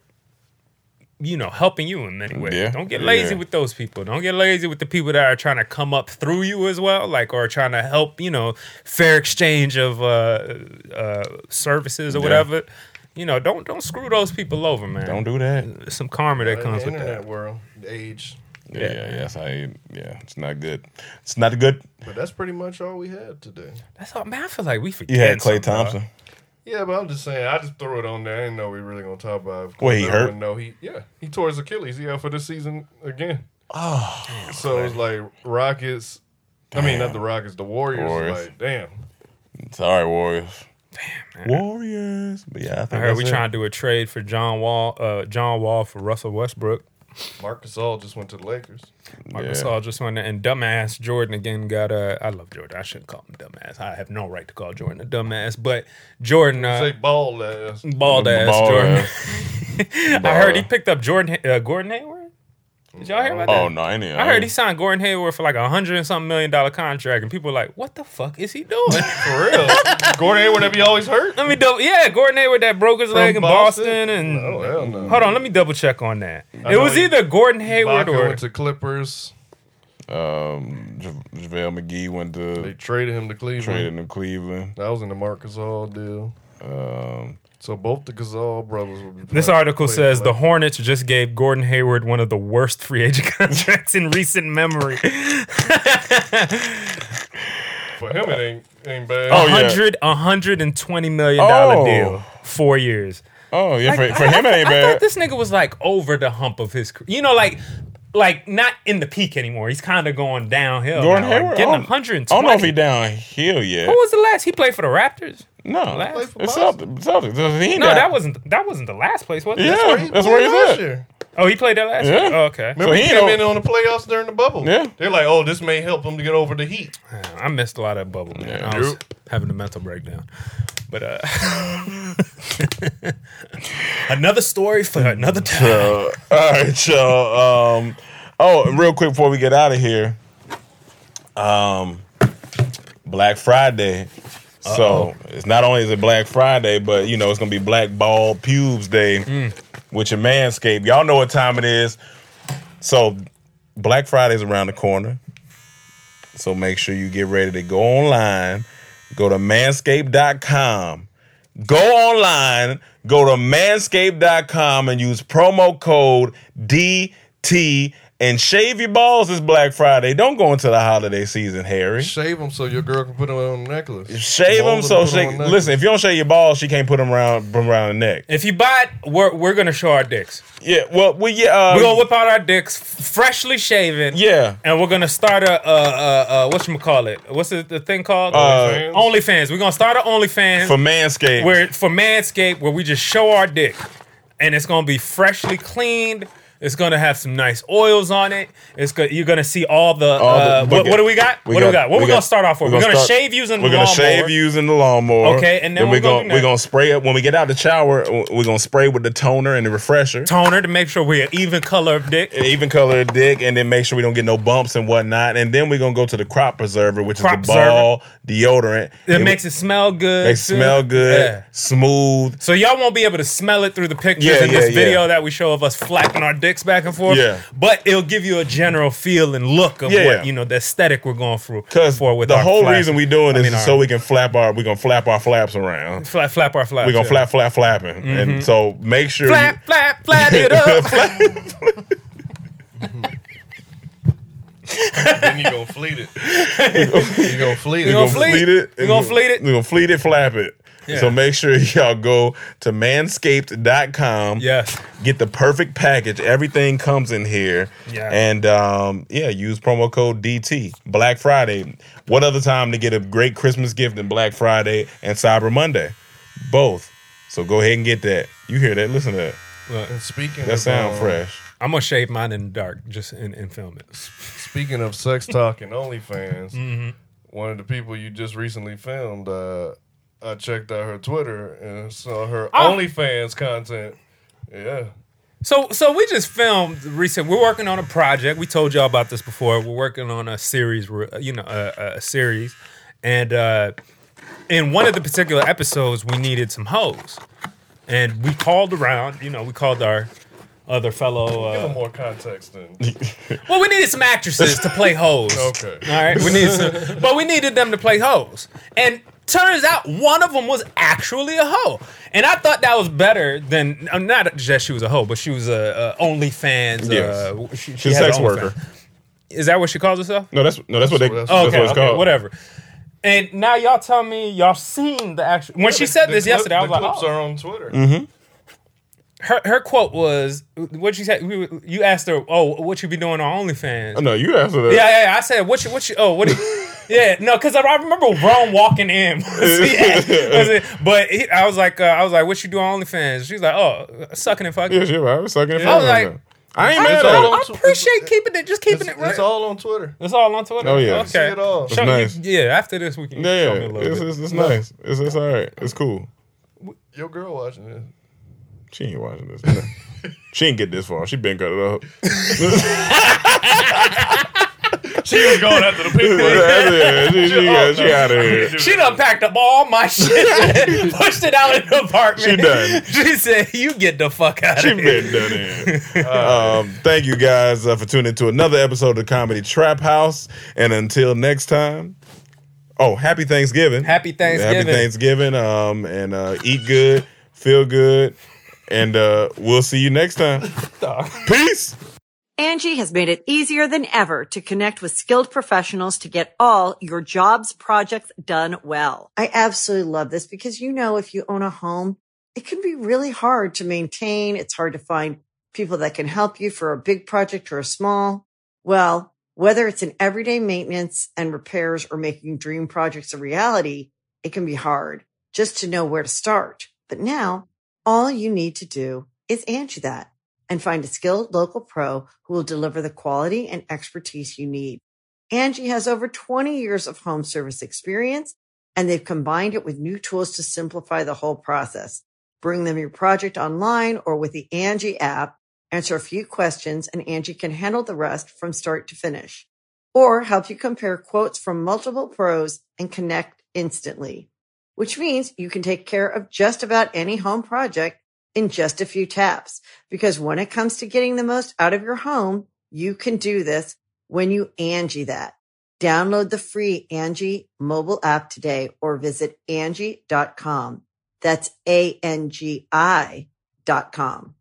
you know helping you in many ways. Yeah. Don't get lazy Yeah. with those people. Don't get lazy with the people that are trying to come up through you as well, like or trying to help. You know, fair exchange of uh, uh, services or Yeah. whatever. You know, don't don't screw those people over, man. Don't do that. There's some karma that In comes the with internet that. world, the age. Yeah, yeah, yeah. That's how you, yeah, it's not good. It's not good. But that's pretty much all we had today. That's all, man. I feel like we forget. You had Klay something, dog. Thompson. Yeah, but I'm just saying, I just threw it on there. I didn't know we really gonna talk about it. Well, he hurt? No, he yeah, he tore his Achilles. He out for this season again. Oh, So it's like Rockets. I mean, not the Rockets, the Warriors. Warriors. Like, damn. sorry, Warriors. Damn, man. Warriors. But yeah, I I think heard that's we it. trying to do a trade for John Wall, uh, John Wall for Russell Westbrook. Marc Gasol just went to the Lakers. Marc Yeah. Gasol just went there, and dumbass Jordan again got a. I love Jordan. I shouldn't call him dumbass. I have no right to call Jordan a dumbass, but Jordan uh, Say ball ass. bald ass Bald Jordan. ass. I heard he picked up Jordan uh, Gordon Hayward. Did y'all hear about that? Oh no, I ain't. I heard he signed Gordon Hayward for like a hundred and something million dollar contract, and people were like, "What the fuck is he doing?" For real. Gordon Hayward that be always hurt? Let me double. Yeah, Gordon Hayward that broke his From leg in Boston? Boston, and Oh, hell no. hold on, let me double check on that. I It know was he- either Gordon Hayward Ibaka or went to Clippers. Um, Ja- JaVale McGee went They to traded him to Cleveland. traded in Cleveland. That was in the Marc Gasol deal. Um, So both the Gasol brothers will be This playing- article playing says for the Lakers. Hornets just gave Gordon Hayward one of the worst free agent contracts in recent memory. For him, it ain't ain't bad. Oh, yeah. one hundred, one hundred twenty million dollars Oh. deal, four years. oh yeah, Like, for, for I- him it ain't I, I bad. thought this nigga was like over the hump of his career. You know, like like not in the peak anymore. He's kind of going downhill. Gordon now. Like, Hayward. getting I don't- one hundred I don't twenty. know if he downhill yet. Who was the last? He played for the Raptors. No, Last? Played for it's Boston. Celtics. Celtics. He ain't No, down- that wasn't that wasn't the last place, was it? Yeah, That's where he that's played where he's last at. year. Oh, he played that last Yeah. year? Oh, okay. Remember So he he came don't- in on the playoffs during the bubble. Yeah. They're like, oh, this may help him to get over the heat. I missed a lot of that bubble, man. Yeah. I was Yep. having a mental breakdown. But uh another story for another time. So, all right, y'all. Um, oh, and real quick before we get out of here, um, Black Friday. So it's not only is it Black Friday, but you know it's gonna be Black Bald Pubes Day, Mm. with your Manscaped. Y'all know what time it is. So Black Friday's around the corner. So make sure you get ready to go online. Go to manscaped dot com. Go online, go to manscaped dot com and use promo code D T and shave your balls this Black Friday. Don't go into the holiday season, Harry. Shave them so your girl can put them on a necklace. Shave them Mold so put 'em she, on a necklace. listen, if you don't shave your balls, she can't put them around, put 'em around the neck. If you buy it, we're we're gonna show our dicks. Yeah, well, we yeah, uh, We're gonna whip out our dicks, freshly shaven. yeah. And we're gonna start a uh uh uh whatchamacallit? What's the, the thing called? Uh, OnlyFans. We're gonna start an OnlyFans For Manscaped. where for Manscaped where we just show our dick. And it's gonna be freshly cleaned, It's going to have some nice oils on it. It's go- You're going to see all the. All the- uh, we what, got- what do we got? we what do we got- got? What we we going got- to start off with? we're We're gonna going to start- shave using the We're gonna lawnmower. shave using the lawnmower. Okay, and then we're what we gonna gonna do we're gonna next? spray it when we get out the shower. We're gonna spray with the toner and the refresher, Toner to make sure we're an even color of dick. an even color of dick, and then make sure we don't get no bumps and whatnot. And then we're gonna go to the crop preserver, which Crop is the ball deodorant. It makes it smell good. makes it smell good, Yeah. smooth. So y'all won't be able to smell it through the pictures Yeah, in yeah, this video yeah. that we show of us flapping our dicks back and forth. Yeah. But it'll give you a general feel and look of Yeah, what, yeah. you know, the aesthetic we're going through Because for with the our whole flaps. reason we doing I this mean, is our- so we can flap our we gonna flap our flaps around. Flap, flap our flaps. We're gonna yeah. flap, flap, flapping, and so make sure. Flap, flap, flap it up. Then you gonna fleet it. You gonna fleet We it. gonna you fleet fleet it. We gonna fleet it. We're gonna fleet it, flap it. Yeah. So make sure y'all go to manscaped dot com. Yes. Get the perfect package. Everything comes in here. Yeah. And um, yeah, use promo code D T. Black Friday. What other time to get a great Christmas gift than Black Friday and Cyber Monday? Both. So go ahead and get that. You hear that? Listen to that. And speaking That of, sound um, fresh. I'm going to shave mine in the dark just and, and film it. Speaking of sex talk and OnlyFans, Mm-hmm. one of the people you just recently filmed, uh, I checked out her Twitter and saw her Oh. OnlyFans content. Yeah. So, so we just filmed recent. We're working on a project. We told y'all about this before. We're working on a series, you know, a, a series, and uh, in one of the particular episodes, we needed some hoes, and we called around. You know, we called our other fellow. Give them Uh, more context then. well, we needed some actresses to play hoes. Okay. All right, we needed some, but we needed them to play hoes, and turns out one of them was actually a hoe, and I thought that was better than uh, not just she was a hoe, but she was a, a OnlyFans. Yes. Uh, she, she She's a has sex an worker. OnlyFans. Is that what she calls herself? No, that's no, that's what they. That's That's, Oh, what okay, it's okay, called. whatever. And now y'all tell me y'all seen the actual. When she The- said the this clip- yesterday, I was the like, clips oh. are on Twitter. Mm-hmm. her her quote was, what she said. We, you asked her, oh, what you be doing on OnlyFans? Oh, no, you answered that. Yeah, yeah, yeah. I said, what you, what you, oh, what do you, yeah, no, because I, I remember Rome walking in. Yeah, was it- but he, I was like, uh, I was like, what you do on OnlyFans? She's like, oh, sucking and fucking. Yeah, she right. I was sucking it. I was like, I ain't I, mad I, at I her. appreciate keeping it, just keeping It's, it right. it's all on Twitter. It's all on Twitter. Oh, yeah. See Okay. it all. It's Show- nice. Yeah, after this we can Yeah, show yeah. me a little It's, bit. it's, it's nice. It's, it's all right. It's cool. Your girl watching this. She ain't watching this. She ain't get this far. She been cut it up. She was going after the people. Yeah, she, she, got- she out of here. She done packed up all my shit, pushed it out in the apartment. She done. She said, "You get the fuck out She of here." been done in. Um, thank you guys uh, for tuning to another episode of Comedy Trap House. And until next time, oh, happy Thanksgiving. Happy Thanksgiving. Happy Thanksgiving. Um, and uh, eat good, feel good, and uh, we'll see you next time. Peace. Angie has made it easier than ever to connect with skilled professionals to get all your jobs projects done well. I absolutely love this because, you know, if you own a home, it can be really hard to maintain. It's hard to find people that can help you for a big project or a small. Well, whether it's in everyday maintenance and repairs or making dream projects a reality, it can be hard just to know where to start. But now all you need to do is Angie that and find a skilled local pro who will deliver the quality and expertise you need. Angie has over twenty years of home service experience, and they've combined it with new tools to simplify the whole process. Bring them your project online or with the Angie app, answer a few questions, and Angie can handle the rest from start to finish. Or help you compare quotes from multiple pros and connect instantly, which means you can take care of just about any home project in just a few taps. Because when it comes to getting the most out of your home, you can do this when you Angie that. Download the free Angie mobile app today or visit Angie dot com. That's A N G I dot com.